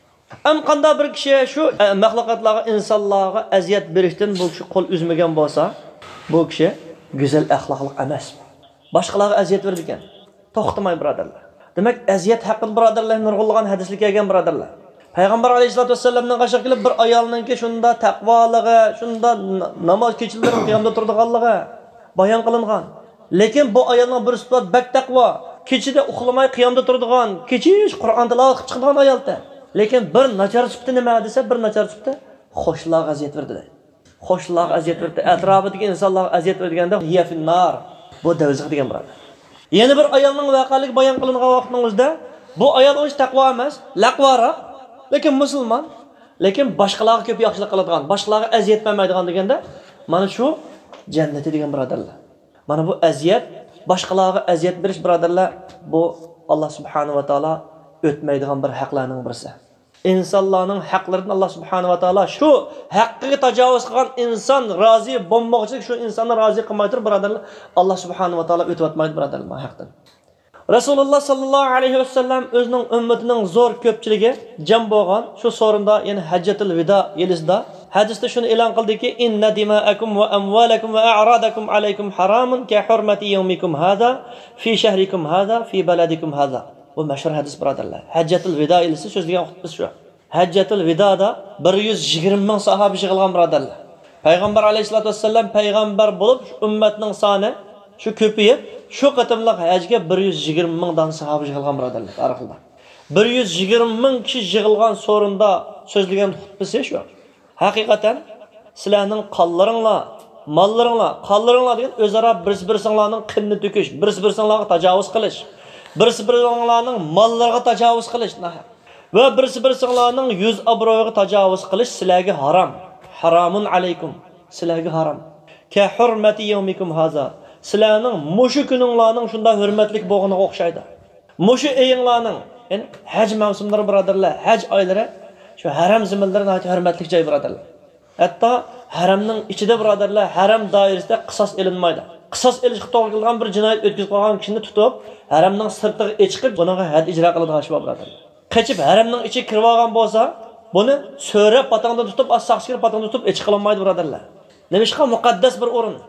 Am qanday bir kishi shu maxluqotlarga, insonlarga aziyat berishdan bu kishi qo'l uzmagan bo'lsa, bu kishi go'zal axloqli emas. Boshqalarga aziyat berdi ekan. To'xtamay birodarlar. Demak, aziyat haqida birodarlar nurg'ulgan hadislar kelgan birodarlar. Payg'ambar alayhisolatu vasallamning qashaq qilib bir ayolninki shunda taqvoligi, shunda namoz kechilarining qiyamda turadiganligi bayon qilingan. Lekin bu ayolning bir sifat bak taqvo, kechida uxlamay qiyamda turadigan, kechish Qur'on tilovat qilib chiqadigan ayolda. Lekin bir nachar sifati nima desa, bir nachar sifati xo'shlarga aziyat berdi. Xo'shlarga aziyat berdi. Atrofidagi insonlarga aziyat berganda hiya finnar. Bu davzaq degan birodar. Yana bir ayolning voqealigi bayon qilingan vaqtimizda bu ayol o'z taqvo emas, laqvara, lekin musulmon, lekin boshqalarga ko'p yaxshilik qiladigan, boshqalarga aziyat bermaydigan deganda, mana shu jannati degan birodarlar. Mana bu aziyat, boshqalarga aziyat berish birodarlar, bu Alloh subhanahu va taolo o'tmaydigan bir haqlarning birisi. İnsanlarning haqlarini Alloh subhanahu va taolo shu haqqiga tajovuz qilgan inson rozi bo'lmoqchilik, shu insonni rozi qilmay turib birodarlar, Alloh subhanahu va taolo o'tib o'tmaydi birodarlar bu haqdan. Rasululloh sallallohu alayhi vasallam o'zining ummatining zo'r ko'pchiligi jam bo'lgan shu so'rinda, ya'ni Hajjatul Vido yilida hadisda shuni e'lon qildiki, inna dima'akum va amwalakum va a'radakum alaykum haramun ka hurmati yawmikum hada fi shahrikum hada fi baladikum hada. Bu mashhur hadis birodarlar. Hajjatul Vido yilisi so'zlagan xutbasi shu. Hajjatul Vidoda bir yuz yigirma ming sahoba yig'ilgan birodarlar. Payg'ambar alayhisolatu vasallam payg'ambar bo'lib, ummatning soni shu ko'payib, shu qatimliq hajga bir yuz yigirma ming dan sahoba yig'ilgan birodarlar tarixda. bir yuz yigirma ming kishi yig'ilgan so'rinda so'zlagan xutbasi shu. Haqiqatan sizlarning qonlaringlar, mollaringlar, qonlaringlar degan o'zaro bir-biringlarning qinni to'kish, bir-biringlarga tajovuz qilish, bir-biringlarning mollariga tajovuz qilish va bir-biringlarning yuz obro'yiga tajovuz qilish sizlarga harom. Haramun alaykum. Sizlarga harom. Ka hurmati yawmikum haza. Sizlarning mushu kuninglarning shunda hurmatlik bo'lganiga o'xshaydi. Mushu eyinglarning, ya'ni haj mavsumlari birodarlar, haj oylari shu haram ziminlarning hurmatlik joy birodarlar. Hatto haramning ichida birodarlar, haram doirasida qisos elinmaydi. Qisos elishga to'g'ri kelgan bir jinoyat o'tkazib qo'ygan kishini tutib, haramning sirtiga chiqib, bunaqa had ijro qiladigan ish bor birodarlar. Qechib haramning ichiga kirib olgan bo'lsa, buni so'rab patangdan tutib, as-saqchini patangdan tutib ichiq qilinmaydi birodarlar. Nemishqa muqaddas bir o'rin.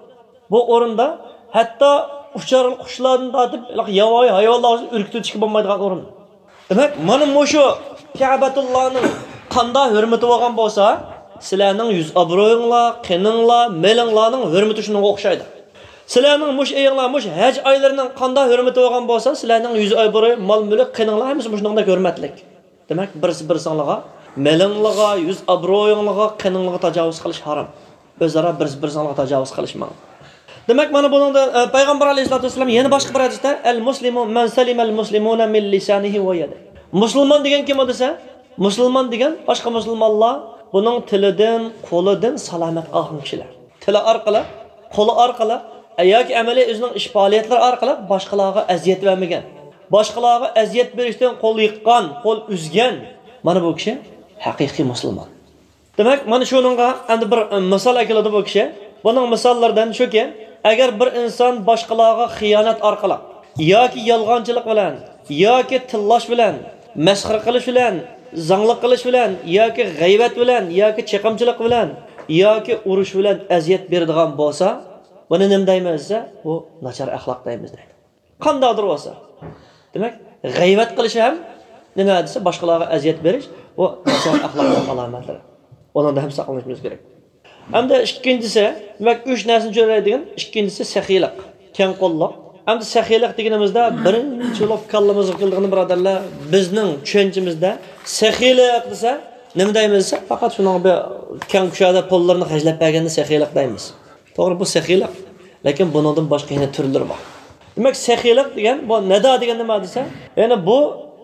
Bu o'rinda hatto uchar qushlarni tortib, yovvoyi hayvonlarni urkitishga bo'lmaydigan o'rin. Demak, mana shu Ka'batullohning qanday hurmati bo'lgan bo'lsa, sizlarning yuz obro'yinglar, qininglar, melinglarning hurmati shunga o'xshaydi. Sizlarning mush eyinglar, mush haj oylarining qanday hurmati bo'lgan bo'lsa, sizlarning yuz obro'y, mol-mulk, qininglar hammasi shuningdek hurmatlik. Demak, birisi birsinlarga, melinglarga, yuz obro'yinglarga, qininglarga tajovuz qilish harom. O'zaro birisi birsinlarga tajovuz qilishmang. Demak, mana buningda payg'ambar alayhisolatu vasallam yana boshqa bir hadisda al-muslimu man salima al-muslimuna min lisanihi wa yadihi. Musulmon degan kim desa, musulmon degan boshqa musulmonlar buning tilidan, qo'lidan salomat qolgan kishilar. Tili orqali, qo'li orqali, yoki amaliy o'zining ish faoliyatlari orqali boshqalarga aziyat bermagan, boshqalarga aziyat berishdan qo'l yiqqan, qo'l uzgan, mana bu kishi haqiqiy musulmon. Demak, mana shuningga endi bir misol keladi bu kishi. Buning misollaridan shuki, agar bir inson boshqalarga xiyonat orqali yoki yolg'onchilik bilan, yoki tillash bilan, masxara qilish bilan, zanglik qilish bilan, yoki g'aybat bilan, yoki chiqimchilik bilan, yoki urush bilan aziyat beradigan bo'lsa, buni nima deymiz? Bu nachar axloq deymiz deydi. Qandaydir bo'lsa. Demak, g'aybat qilish ham nima desa, boshqalarga aziyat berish, bu nachar axloqning alomatlari. Ondan ham saqlanishimiz kerak. Hamda ikkinchisi, demak uch narsani jo'raydigan, ikkinchisi saxiylik, keng qo'lliq. Hamda saxiylik deganimizda birinchi bo'lib kallamizga qilgan birodarlar, bizning tushunchimizda saxiylik desa, nima deymiz? Faqat shuning bir keng kushada pullarni xajlab berganda saxiylik deymiz. To'g'ri, bu saxiylik. Lekin buningdan boshqa yana turlari bor. Demak, saxiylik degan bu nada degan nima desa, ya'ni bu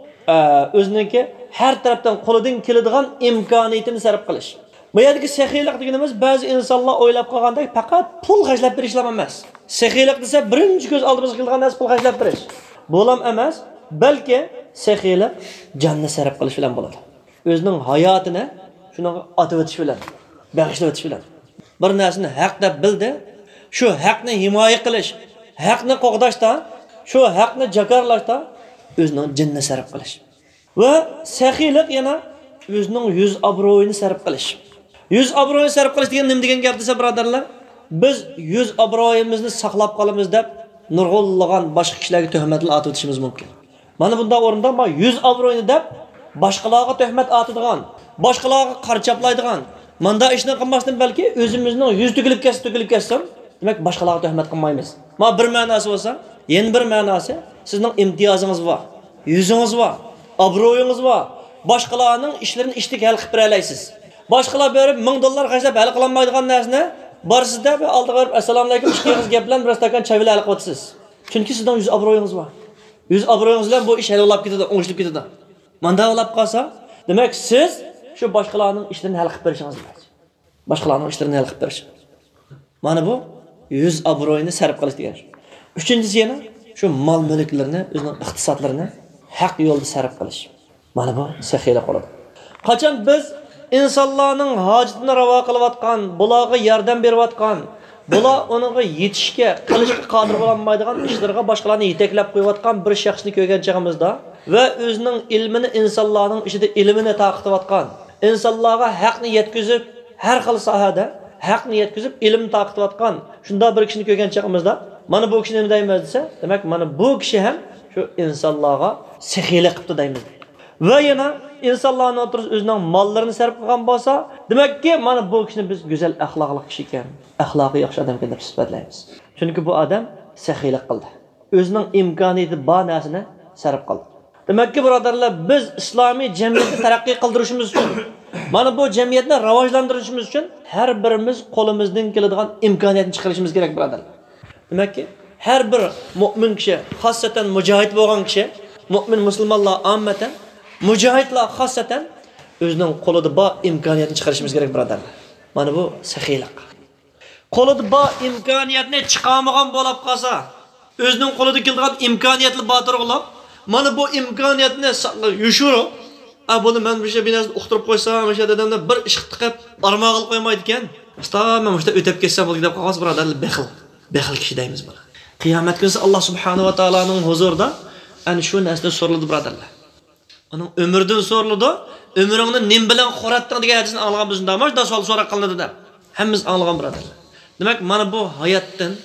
o'ziniki har tarafdan qo'lidan keladigan imkoniyatini sarf qilish. Bu yerdagi saxiylik deganimiz ba'zi insonlar o'ylab qolgandek faqat pul xajlab berishlar emas. Saxiylik desa birinchi ko'z oldimizga kelgan narsa pul xajlab berish. Bu ham emas, balki saxiylik jonni sarf qilish bilan bo'ladi. O'zining hayotini shunga otib o'tish bilan, bag'ishlab o'tish bilan. Bir narsani haq deb bildi, shu haqni himoya qilish, haqni qo'g'dashda, shu haqni jakarlashda o'zining jinnini sarf qilish. Va saxiylik yana o'zining yuz obro'yini sarf qilish. Yuz obro'yini sarf qilish degan nima degan gap desa, birodarlar, biz yuz obro'yimizni saqlab qolamiz deb nurg'unlagan boshqa kishilarga tuhmatlar otib o'tishimiz mumkin. Mana bunday o'rinda ma yuz obro'yini deb boshqalarga tuhmat otadigan, boshqalarga qarchaplaydigan, manda ishni qilmasdan balki o'zimizning yuz to'kilib ketsa, to'kilib ketsam, demak boshqalarga tuhmat qilmaymiz. Ma bir ma'nosi bo'lsa, yana bir ma'nosi, sizning imtiyozingiz bor, yuzingiz bor, obro'yingiz bor. Boshqalarning ishlarini ishlik hal qilib beraysiz. Boshqalar berib ming dollar xajlab hal qila olmaydigan narsani borsizda bir oldiga borib assalomu alaykum ishqingiz gap bilan bir stakan choy bilan hal qilib o'tasiz. Chunki sizning yuz obro'yingiz bor. Yuz obro'yingiz bilan bu ish hal bo'lib ketadi, o'ngishib ketadi. Manda olib qolsa, demak siz shu boshqalarning ishlarini hal qilib berishingiz kerak. Boshqalarning ishlarini hal qilib berish. Mana bu yuz obro'yini sarf qilish degan. Uchinchisi yana shu mol-mulklarni, o'zining iqtisodlarini haq yo'lda sarf qilish. Mana bu saxiylik bo'ladi. Qachon biz insonlarning hojatini ravo qilayotgan, bularga yordam berayotgan, bular uningga yetishga, qilishga qodir bo'lmaydigan ishlarga boshqalarni yetaklab qo'yayotgan bir shaxsni ko'rgan chog'imizda va o'zining ilmini insonlarning ishida ilmini taqitayotgan, insonlarga haqni yetkazib, har xil sohada haqni yetkazib, ilm taqitayotgan shunday bir kishini ko'rgan chog'imizda, mana bu kishini nima deymiz desa, demak mana bu kishi ham shu insonlarga saxiylik qildi deymiz. Va yana insonlarning o'tirib o'zining mollarini sarf qilgan bo'lsa, demakki mana bu kishini biz go'zal axloqli kishi ekan, axloqi yaxshi odam ekan deb sifatlaymiz. Chunki bu odam saxiylik qildi. O'zining imkoniyati bor narsani sarf qildi. Demakki birodarlar, biz islomiy jamiyatni taraqqiy qildirishimiz uchun, mana bu jamiyatni rivojlantirishimiz uchun har birimiz qo'limizdan keladigan imkoniyatni chiqarishimiz kerak birodarlar. Demakki har bir mu'min kishi, xosatan mujohid bo'lgan kishi, mu'min musulmonlar ommatan mujohidlar xosatan o'zining qo'lida bor imkoniyatni chiqarishimiz kerak birodarlar. Mana bu saxiylik. Qo'lida bor imkoniyatni chiqarmagan bo'lib qolsa, o'zining qo'lida kelgan imkoniyatni botirg'ilab, mana bu imkoniyatni yushurib, "A buni men bir binasini uqtirib qo'ysam, o'sha dadamda bir ish qilib armog'il qo'ymaydi ekan. Ustoman men o'sha o'tib ketsam bo'ldi" deb qolsa birodarlar, bexil. Bexil kishi deymiz buni. Qiyomat kuni Alloh subhanahu va taoloning huzurida ana shu narsa so'riladi birodarlar. Onun ömrüden soruldu. Ömrüngni nim bilan qo'ratding degan hadisni anglagan biz undamaj da sol so'roq qilinadi deb. Hammamiz anglagan birodarlar. Demak, mana bu hayotdan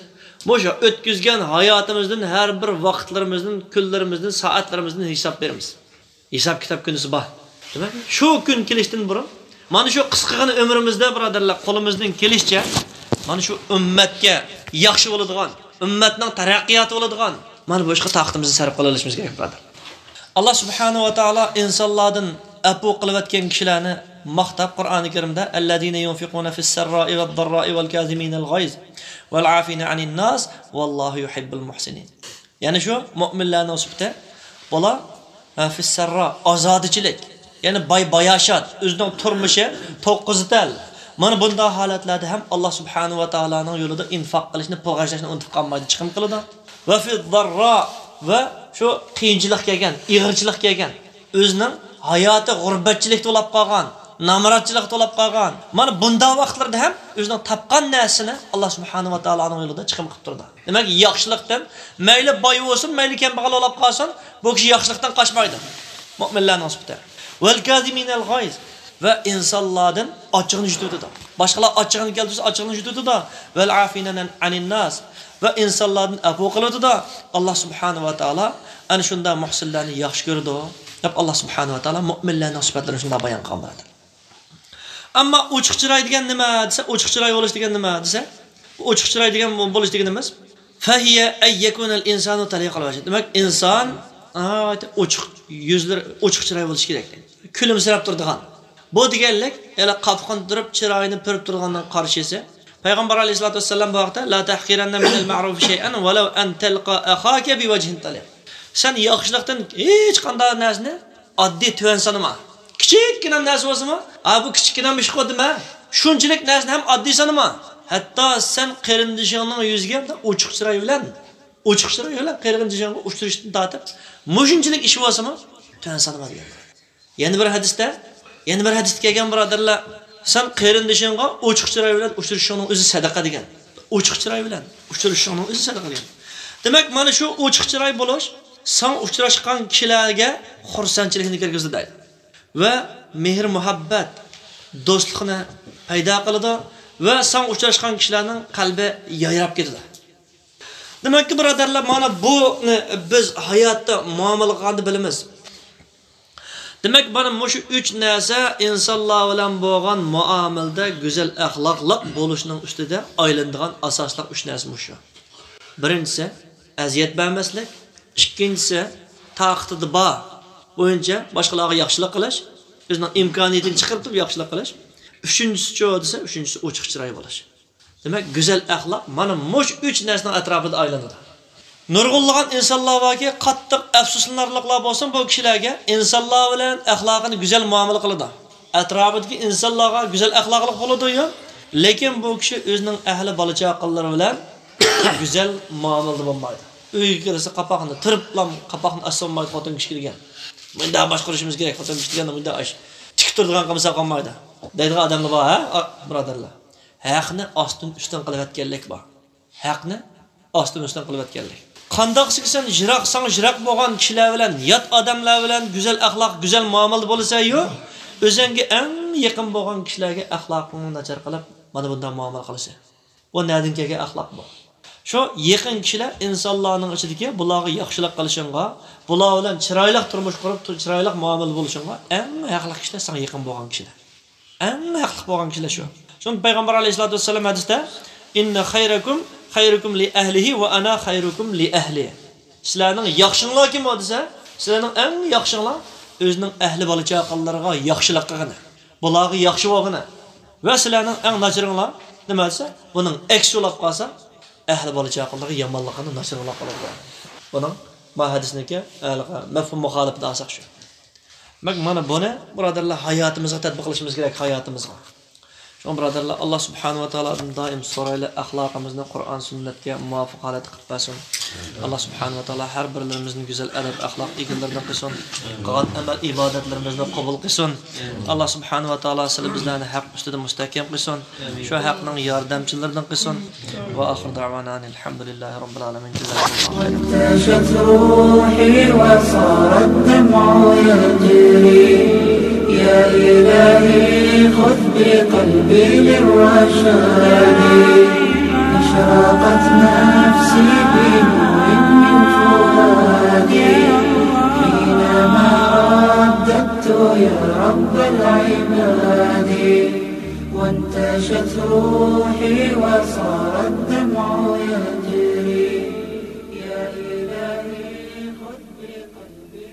Bu şu ötküzgen hayatımızdan her bir vaqtlarimizdan, kunlarimizdan, soatlarimizdan hisob beramiz. Hisob kitob kunisi bor. Demak, shu kun kelishdan burun mana shu qisqagina umrimizda birodarlar qo'limizdan kelishicha mana shu ummatga yaxshi bo'ladigan, ummatning taraqqiyoti bo'ladigan mana bu ishga taqtimizni sarf qila olishimiz kerak birodar. Alloh subhanahu va taolo insonlardan afu qilayotgan kishilarni maqtab Qur'oni Karimda allazina yunfiquna fis-sarra'i wad-darra'i wal-kazimina al-ghayz wal-'afina 'anil nas wallohu yuhibbul muhsinin. Ya'ni shu mu'minlarning sifati bola fis-sarra ozodichilik, ya'ni boy bayashat, o'zining turmushi to'qqizital. Mana bunday holatlarda ham Alloh subhanahu va taoloning yo'lida infoq qilishni, pul g'ashlashni unutib qolmaydi, chiqim qiladi. Va fid-darra va shu qiyinchilik kelgan, ig'irchilik kelgan, o'zining hayoti g'urbatchilik to'lab qolgan, namratchilik to'lab qolgan. Mana bunday vaqtlarda ham o'zining topgan narsasini Alloh subhanahu va taoloning yo'lida chiqim qilib turdi. Demak, yaxshilikdan mayli boy bo'lsin, mayli kambag'al bo'lib qolsin, bu kishi yaxshilikdan qochmaydi. Mu'minlarning sifati. Val kaziminal ghayz va insonlardan ochiqni yutadi. Boshqalar ochiqni keltirsa, ochiqni yutadi. Val afina anin nas va insonlardan afu qiladi. Alloh subhanahu va taolo ana shunda muhsinlarni yaxshi ko'rdi. deb Alloh subhanahu va taolo mu'minlarning sifatlarini shunday bayon qiladi. Ammo ochiq chiroy degan nima desa, ochiq chiroy bo'lish degan nima desa, ochiq chiroy degan bo'lish degan emas. Fahiya ay yakuna al-insanu taliqal wajh. Demak, inson ochiq yuzlar, ochiq chiroy bo'lish kerak. Kulimsirab turadigan. Bu deganlik, yana qafqon turib chiroyini pirib turgandan qarshisi. Payg'ambar alayhisolatu vasallam bu vaqtda la tahqiranna min al-ma'ruf shay'an walau an talqa akhaka bi wajhin taliq. Sen yaxshilikdan hech qanday narsani oddiy tuvan sanama. Kichikgina narsa bo'lsa-mi? A bu kichikgina ish qildimi? Shunchalik narsani ham oddiy sanama. Hatto sen qarindishingning yuziga ochiq chiroy bilan, ochiq chiroy bilan qarindishingga uchtirishni tatib, mushunchalik ish bo'lsa-mi? Tuvan sanama degan. Yana bir hadisda, yana bir hadisda kelgan birodarlar, sen qarindishingga ochiq chiroy bilan uchtirishingning o'zi sadaqa degan. Ochiq chiroy bilan uchtirishingning o'zi sadaqa degan. Demak, mana shu ochiq chiroy bo'lish sen uchrashgan kishilarga xursandchilikni kirgizadi va mehr muhabbat, do'stlikni paydo qiladi va sen uchrashgan kishilarning qalbi yayrab ketadi. Demakki birodarlar, mana buni biz hayotda muomala qilganda bilamiz. Demak, mana shu uch narsa insonlar bilan bo'lgan muomalada go'zal axloqli bo'lishning ustida aylanadigan asosli uch narsa shu. Birinchisi aziyat bermaslik, ikkinchisi taqtidi bor bo'yicha boshqalarga yaxshilik qilish, o'zining imkoniyatini chiqarib turib yaxshilik qilish. Uchinchisi cho desa, uchinchisi ochiq chiroy bo'lish. Demak, go'zal axloq mana mush uch narsaning atrofida aylanadi. Nurg'unlagan insonlar borki, qattiq afsuslanarliklar bo'lsin bu kishilarga insonlar bilan axloqini go'zal muomala qiladi. Atrofidagi insonlarga go'zal axloqli bo'ladi-yu, lekin bu kishi o'zining ahli bola-chaqalari bilan go'zal muomalada bo'lmaydi. Uyga kirsa qapoqni tiriblam, qapoqni assolmaydi xotin kishi kelgan. Bunda boshqarishimiz kerak, xotin kishi kelganda bunda ish tik turadigan qilsa qolmaydi. Deydigan odamlar bor, ha, birodarlar. Haqni ostin ustin qilayotganlik bor. Haqni ostin ustin qilayotganlik. Qandoqsiz sen jiroq, sen jiroq bo'lgan kishilar bilan, yot odamlar bilan go'zal axloq, go'zal muomala bo'lsa-yu, o'zingga eng yaqin bo'lgan kishilarga axloqni nachar qilib, mana bunday muomala qilsa. Bu nədin kelgan axloq bu. Shu yaqin kishilar insonlarning ichidagi bularga yaxshilik qilishingga, bular bilan chiroyli turmush qurib, chiroyli muomala bo'lishingga eng yaxshi kishilar senga yaqin bo'lgan kishilar. Eng yaxshi bo'lgan kishilar shu. Shun payg'ambar alayhisolatu vasallam hadisda inna khayrakum khayrukum li ahlihi va ana khayrukum li ahli. Sizlarning yaxshinglar kim bo'lsa, sizlarning eng yaxshinglar o'zining ahli bola-chaqalariga yaxshilik qilgani, bularga yaxshi bo'lgani va sizlarning eng nachiringlar nima desa, buning aksi bo'lib qolsa, ahli bola-chaqalariga yomonligini nachiringlar qiladi. Buning bu hadisniki mafhum muxolifda asaq shu. Bak mana buni birodarlar hayotimizga tatbiq qilishimiz kerak, hayotimizga. Şun birodarlar, Alloh subhanahu va taolodan doim so'rayli axloqimizni Qur'on sunnatga muvofiq holat qilib bersin. Alloh subhanahu va taolo har birlarimizning go'zal adab axloq egalaridan qilsin. Qilgan amal ibodatlarimizni qabul qilsin. Alloh subhanahu va taolo sizlar bizlarni haq ustida mustahkam qilsin. Shu haqning yordamchilaridan qilsin. Va oxir da'vana alhamdulillahi robbil alamin. tashat ruhi va sarat dam'u yajri ya ilahi khudh bi qalbi للرشاد أشرقت نفسي بنور من فؤادي حينما رددت يا رب العباد وانتشت روحي وصار الدمع يجري يا إلهي خذ بقلبي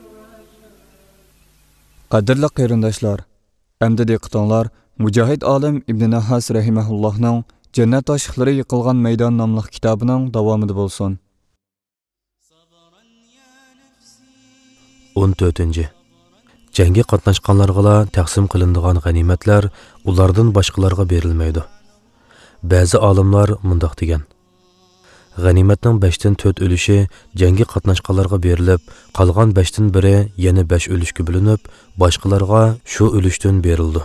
Qadirli qarindoshlar, endi diqqatinglar Mujohid olim Ibn Nahas rahimahullohning Jannat oshiqlari yiqilgan maydon nomli kitobining davomida bo'lsin. o'n to'rtinchi. Jangga qatnashganlarga taqsim qilinadigan g'animatlar ulardan boshqalarga berilmaydi. Ba'zi olimlar mundaq degan: G'animatning beshdan to'rt ulushi jangga qatnashganlarga berilib, qolgan beshdan biri yana besh ulushga bo'linib, boshqalarga shu ulushdan berildi.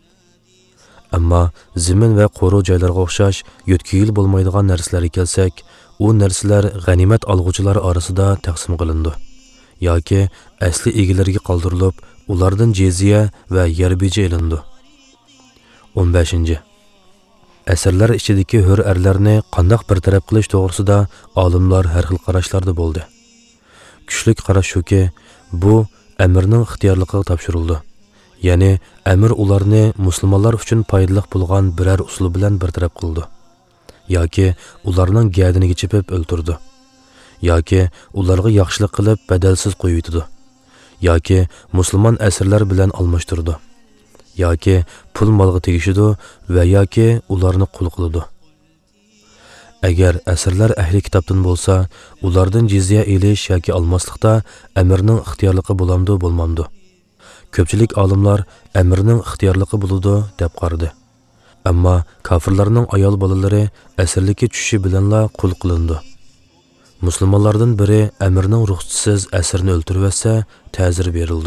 Ammo zimin va qo'ru joylarga o'xshash yo'tkiyil bo'lmaydigan narsalarga kelsak, u narsalar g'animat olg'uvchilar orasida taqsim qilindi yoki asli egalariga qoldirilib, ulardan jizya va yarbiya ilindi. o'n beshinchi. Asrlar ichidagi hur erlarni qandoq bir taraf qilish to'g'risida olimlar har xil qarashlarda bo'ldi. Kuchlik qarash shuki, bu amirning ixtiyorligiga topshirildi. Ya'ni amir ularni musulmonlar uchun foydali bo'lgan biror usul bilan bartaraf qildi. Yoki ularning gadiniga chipib o'ltirdi. Yoki ularga yaxshilik qilib badalsiz qo'yibdi. Yoki musulmon asirlar bilan almashtirdi. Yoki pul molga tegishidi va yoki ularni qul qildi. Agar asirlar ahli kitobdan bo'lsa, ulardan jizya elish yoki almaslikda amirning ixtiyorligi bo'lamdi, bo'lmamdi. Ko'pchilik olimlar amirning ixtiyorligi bo'ladi deb qaradi. Ammo kofirlarning ayol bolalari asirlikka tushishi bilanla qul qilindi. Musulmonlardan biri amirning ruxsatisiz asirni o'ltirib etsa, ta'zir berildi.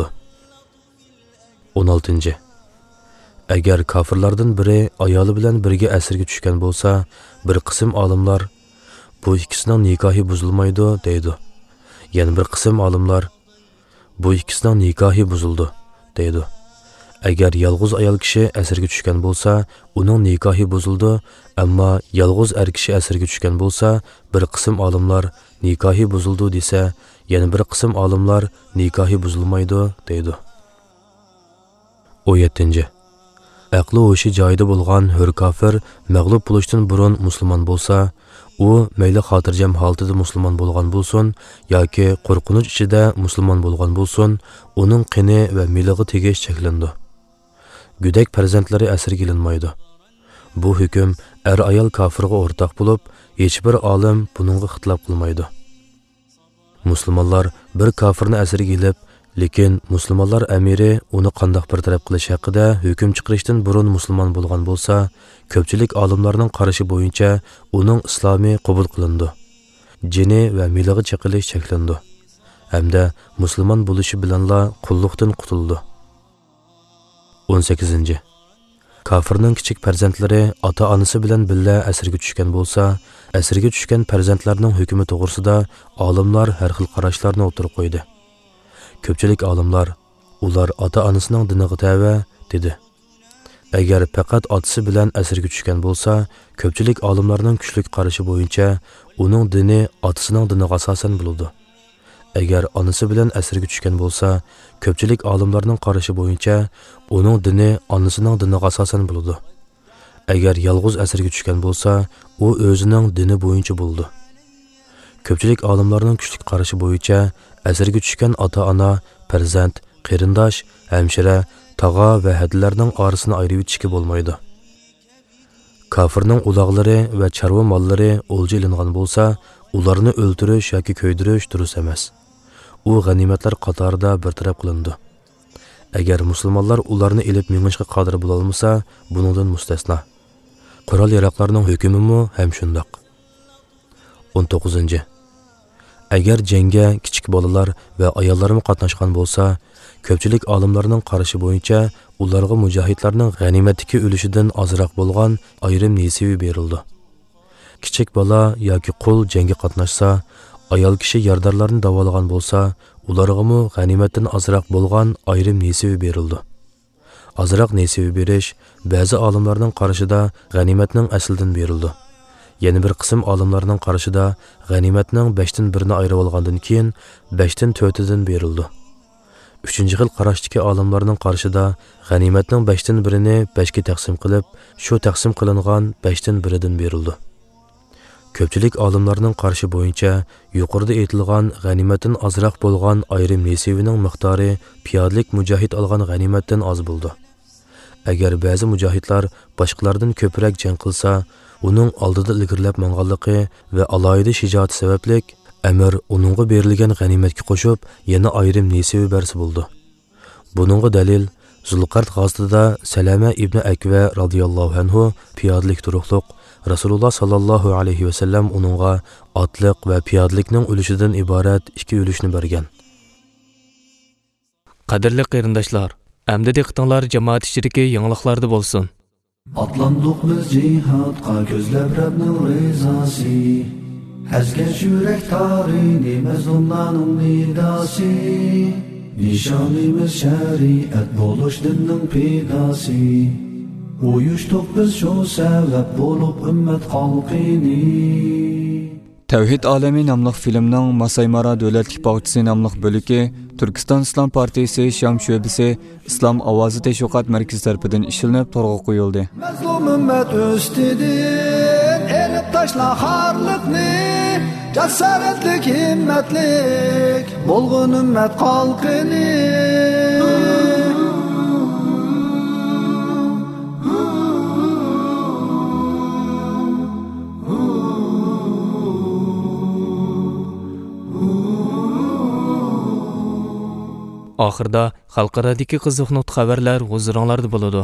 o'n oltinchi. Agar kofirlardan biri ayoli bilan birga asirga tushgan bo'lsa, bir qism olimlar bu ikkisining nikohi buzilmaydi deydi. Yana bir qism olimlar bu ikkisining nikohi buzildi deydi. Agar yolg'iz ayol kishi asirga tushgan bo'lsa, uning nikohi buzildi, ammo yolg'iz er kishi asirga tushgan bo'lsa, bir qism olimlar nikohi buzildi desa, yana bir qism olimlar nikohi buzilmaydi deydi. o'n yettinchi. Aqli o'shi joyida bo'lgan hur kofir mag'lub bo'lishdan burun musulmon bo'lsa, u mayli xotirjam holatida musulmon bo'lgan bo'lsin yoki qo'rqinch ichida musulmon bo'lgan bo'lsin, uning qini va miliga tegish cheklandi. Gudak farzandlari asirga ilinmaydi. Bu hukm er ayol kofirga o'rtaq bo'lib, hech bir olim buningga ixtilof qilmaydi. Musulmonlar bir kofirni asirga ilib, lekin musulmonlar amiri uni qandoq bir taraf qilish haqida hukm chiqarishdan burun musulmon bo'lgan bo'lsa, ko'pchilik olimlarning qarashi bo'yicha uning islomi qabul qilindi. Jini va miliga cheqilish cheklandi. Hamda musulmon bo'lishi bilanla qulluqdan qutuldi. o'n sakkizinchi. Kofirning kichik farzandlari ota-onasi bilan birga asirga tushgan bo'lsa, asirga tushgan farzandlarning hukmi to'g'risida olimlar har xil qarashlarni o'tirib qo'ydi. Ko'pchilik olimlar ular ota-onasining diniga tava dedi. Agar faqat otasi bilan asirga tushgan bo'lsa, ko'pchilik olimlarning kuchlik qarashi bo'yicha uning dini otasining diniga asosan bo'ladi. Agar onasi bilan asirga tushgan bo'lsa, ko'pchilik olimlarning qarashi bo'yicha uning dini onasining diniga asosan bo'ladi. Agar yolg'iz asirga tushgan bo'lsa, u o'zining dini bo'yicha bo'ldi. Ko'pchilik olimlarning kuchlik qarashi bo'yicha asirga tushgan ota-ona, farzand, qarindosh, hamshira, tog'a va hadlarning orasini ayirib yetishga bo'lmaydi. Kofirning uloqlari va chorva mollari o'lja ilingan bo'lsa, ularni o'ldirish yoki ko'ydirish durust emas. U g'animatlar qatorida bartaraf qilindi. Agar musulmonlar ularni ilib mingishga qodir bo'la olmasa, buningdan mustasno. Qurol yaroqlarning hukmi ham shundoq. o'n to'qqizinchi. Agar jangga kichik bolalar va ayollarmi qatnashgan bo'lsa, ko'pchilik olimlarning qarashi bo'yicha ularga mujohidlarning g'animatdagi ulushdan ozroq bo'lgan ayrim nasibi berildi. Kichik bola yoki qul jangga qatnashsa, ayol kishi yordorlarni davolagan bo'lsa, ularga g'animatdan ozroq bo'lgan ayrim nasibi berildi. Ozroq nasibi berish ba'zi olimlarning qarashida g'animatning aslidan berildi. yana bir qism olimlarning qarashida g'animatning beshdan birini ayirib olgandan keyin beshdan to'rtidan berildi. Uchinchi xil qarashdagi olimlarning qarashida g'animatning beshdan birini beshga taqsim qilib, shu taqsim qilingan beshdan biridan berildi. Ko'pchilik olimlarning qarashi bo'yicha yuqorida aytilgan g'animatdan ozroq bo'lgan ayrim nesivining miqdori piyodlik mujohid olgan g'animatdan oz bo'ldi. Agar ba'zi mujohidlar boshqalardan ko'proq jang qilsa, uning oldida ilgirlab manganligi va alohida shijoati sababli amir uningga berilgan g'animatga qo'shib yana ayrim nesivi bersi bo'ldi. Buningga dalil Zulqard g'azotida Salama ibn Akva radhiyallohu anhu piyodlik turuqliq Rasululloh sallallohu alayhi va sallam uningga otliq va piyodlikning ulushidan iborat ikki ulushni bergan. Qadrli qarindoshlar, amdi diqqatinglar jamoat ichidagi yangiliklarda bo'lsin. Atlandık biz cihatqa gözləb Rəbbnin rizası. Həzgəş yürək tarini məzlumların nidası. Nişanımız şəriət boluş dinin pidası. Uyuşduq biz şu səbəb olub ümmət xalqini. Tavhid Alemi namlıq filmning Masaymara Dövlətlik Bağçısı namlıq bölüki Türkistan İslam Partiyası Şam şöbesi İslam Avazı Teşviqat Mərkəzi tərəfindən işlənib torğa qoyuldu. Məzlum ümmət üstüdür, elib taşla xarlıqni, cəsarətlik, himmətlik, bolğun ümmət xalqini. Oxirda xalqaradagi qiziq xabarlar huzuringlarda bo'ladi.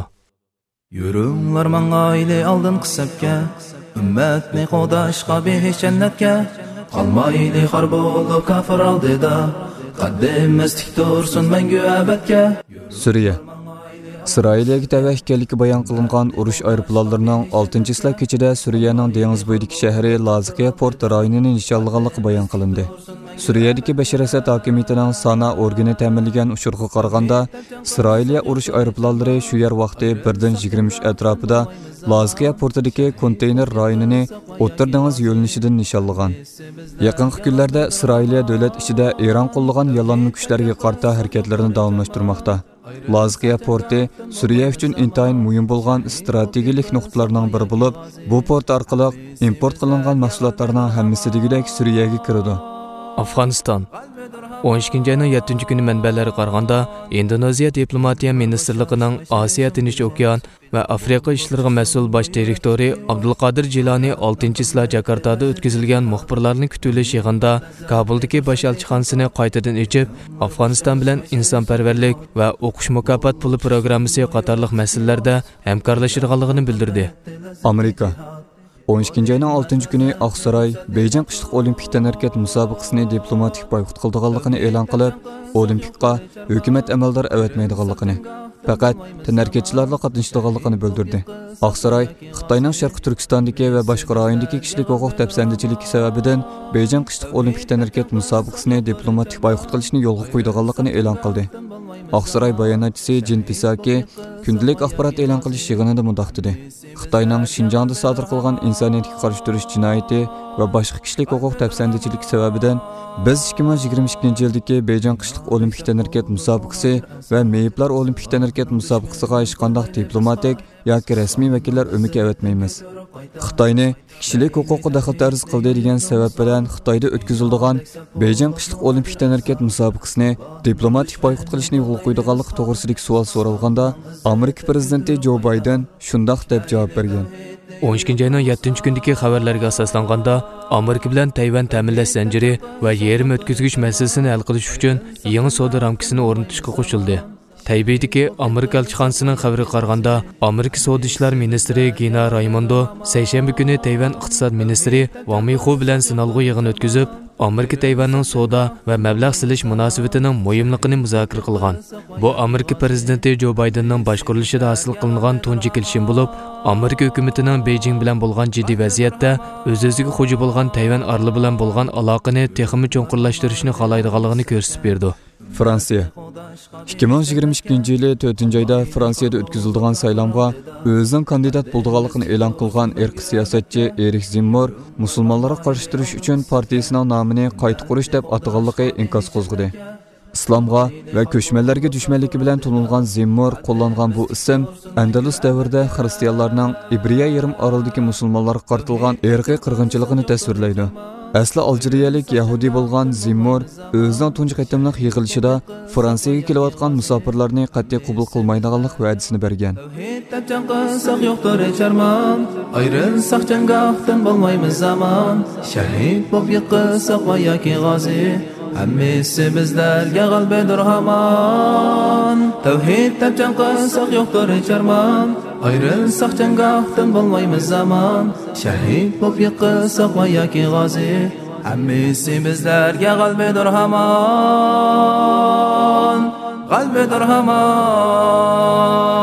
Yürünglar mangayli aldın qısabga, ümmetni qo'dashqa behish jannatga, qalmayli xor bo'lib kafir oldida, qaddimiz tik tursin mangu abadga. Suriya İsrailiyəyə təvə ikənligi bayan qılınğan uruş aeroplanlarının altıncı islab keçida Suriyaning dengiz bo'yidagi shahri Laziqiya port rayonini nishonlaganligi bayon qilindi. Suriyadagi Bashar Asad hokimiyatining Sana organi ta'minlagan ushurga qaraganda, Isroiliya urush aeroplanlari shu yer vaqti birdan yigirma uch atrofida Laziqiya portidagi konteyner rayonini O'rta dengiz yo'linishidan nishonlagan. Yaqinqi kunlarda Isroiliya davlat ichida Eron qo'llagan yollanma kuchlarga qarshi harakatlarini davomlashtirmoqda. Laziqiya porti Suriya uchun intayin muhim bo'lgan strategik nuqtalarning biri bo'lib, bu port orqali import qilingan mahsulotlarning hammasi degidek Suriyaga kiradi. Afg'oniston o'n ikkinchi ayning yettinchi kuni manbalariga qaraganda Indoneziya diplomatiya ministrligining Osiyo Tinch okean va Afrika ishlariga mas'ul bosh direktori Abdulqodir Jiloni oltinchi isla Jakartada o'tkazilgan muxbirlarning kutilish yig'inida Kabuldagi bosh elchixonasini qaytadan ochib, Afg'oniston bilan insonparvarlik va o'qish mukofot puli programmasi qatorliq masalalarda hamkorlashadiganligini bildirdi. Amerika o'n ikkinchi ayning oltinchi kuni Oqsaroy Beijing qishliq olimpik tanarkat musobaqasini diplomatik boykot qilganligini e'lon qilib, olimpikqa hukumat amaldor avatmaydiganligini, faqat tanarkatchilarla qatnashadiganligini bildirdi. Oqsaroy Xitoyning Sharq Turkistondagi va boshqa rayondagi kishilik huquq tafsandachiligi sababidan Beijing qishliq olimpik tanarkat musobaqasini diplomatik boykot qilishni yo'lga qo'ydiganligini e'lon qildi. Oqsaroy bayonotchisi Jin Pisaki kundalik axborot e'lon qilish yig'inida mundoq dedi. Xitoyning Xinjiangda sodir qilgan insoniyatga qarshi turish jinoyati va boshqa kishilik huquq tafsandachiligi sababidan biz ikki ming yigirma ikkinchi yildagi Beijing qishliq olimpik tanarkat musobaqasi va Meyiplar olimpik tanarkat musobaqasiga hech qanday diplomatik yoki rasmiy vakillar o'mik avatmaymiz. Xitoyni kishilik huquqi daxltarz qildi degan sabab bilan Xitoyda o'tkaziladigan Beijing qishliq olimpik tanarkat musobaqasini diplomatik boykot qilishni yo'l qo'ydiganlik to'g'risidagi savol so'ralganda Amerika prezidenti Jo Bayden shundoq deb javob bergan. o'n ikkinchi ayning yettinchi kundagi xabarlarga asoslanganda Amerika bilan Tayvan ta'minlash zanjiri va yerim o'tkazgich masalasini hal qilish uchun yangi savdo ramkasini o'rnatishga qo'shildi. Taybeydagi Amerika elchixonasining xabariga qaraganda, Amerika savdo ishlar ministri Gina Raimondo seshanba kuni Tayvan iqtisod ministri Wang Meihu bilan sinalg'u yig'in o'tkazib, Amerika Tayvanning savdo va mablag' silish munosabatining muhimligini muzokara qilgan. Bu Amerika prezidenti Jo Baydenning boshqarilishida hosil qilingan tunji kelishim bo'lib, Amerika hukumatining Beijing bilan bo'lgan jiddiy vaziyatda o'z-o'ziga xo'ja bo'lgan Tayvan orli bilan bo'lgan aloqani texnik cho'nqurlashtirishni xohlaydiganligini ko'rsatib berdi. Fransiya ikki ming yigirma ikkinchi yili to'rtinchi oyda Fransiyada o'tkaziladigan saylamga o'zining kandidat bo'lganligini e'lon qilgan irq siyosatchi Erik Zemmour musulmonlarga qarshi turish uchun partiyasining nomini qayta qurish deb ataganligi inkos qo'zg'adi. Islomga va ko'chmanlarga dushmanligi bilan tanilgan Zemmour qo'llangan bu ism Andalus davrida xristianlarning Ibriya yarim orolidagi musulmonlarga qartilgan irqiy qirg'inchiligini tasvirlaydi. Asli aljeriyalik Yahudi bo'lgan Zemmour o'zining tunji qatimliq yig'ilishida Fransiyaga kelayotgan musofirlarni qat'iy qabul qilmaydiganlik va'dasini bergan. Ayrılsak cangahdan bo'lmaymiz zaman, shahid bo'lib yiqilsak va yoki g'ozi, hammasi bizlarga g'albadir hamon. Tavhid deb jang qilsak yo'qdir charman, ayrılsak cangahdan bo'lmaymiz zaman, shahid bo'lib yiqilsak va yoki g'ozi, hammasi bizlarga g'albadir hamon, g'albadir hamon.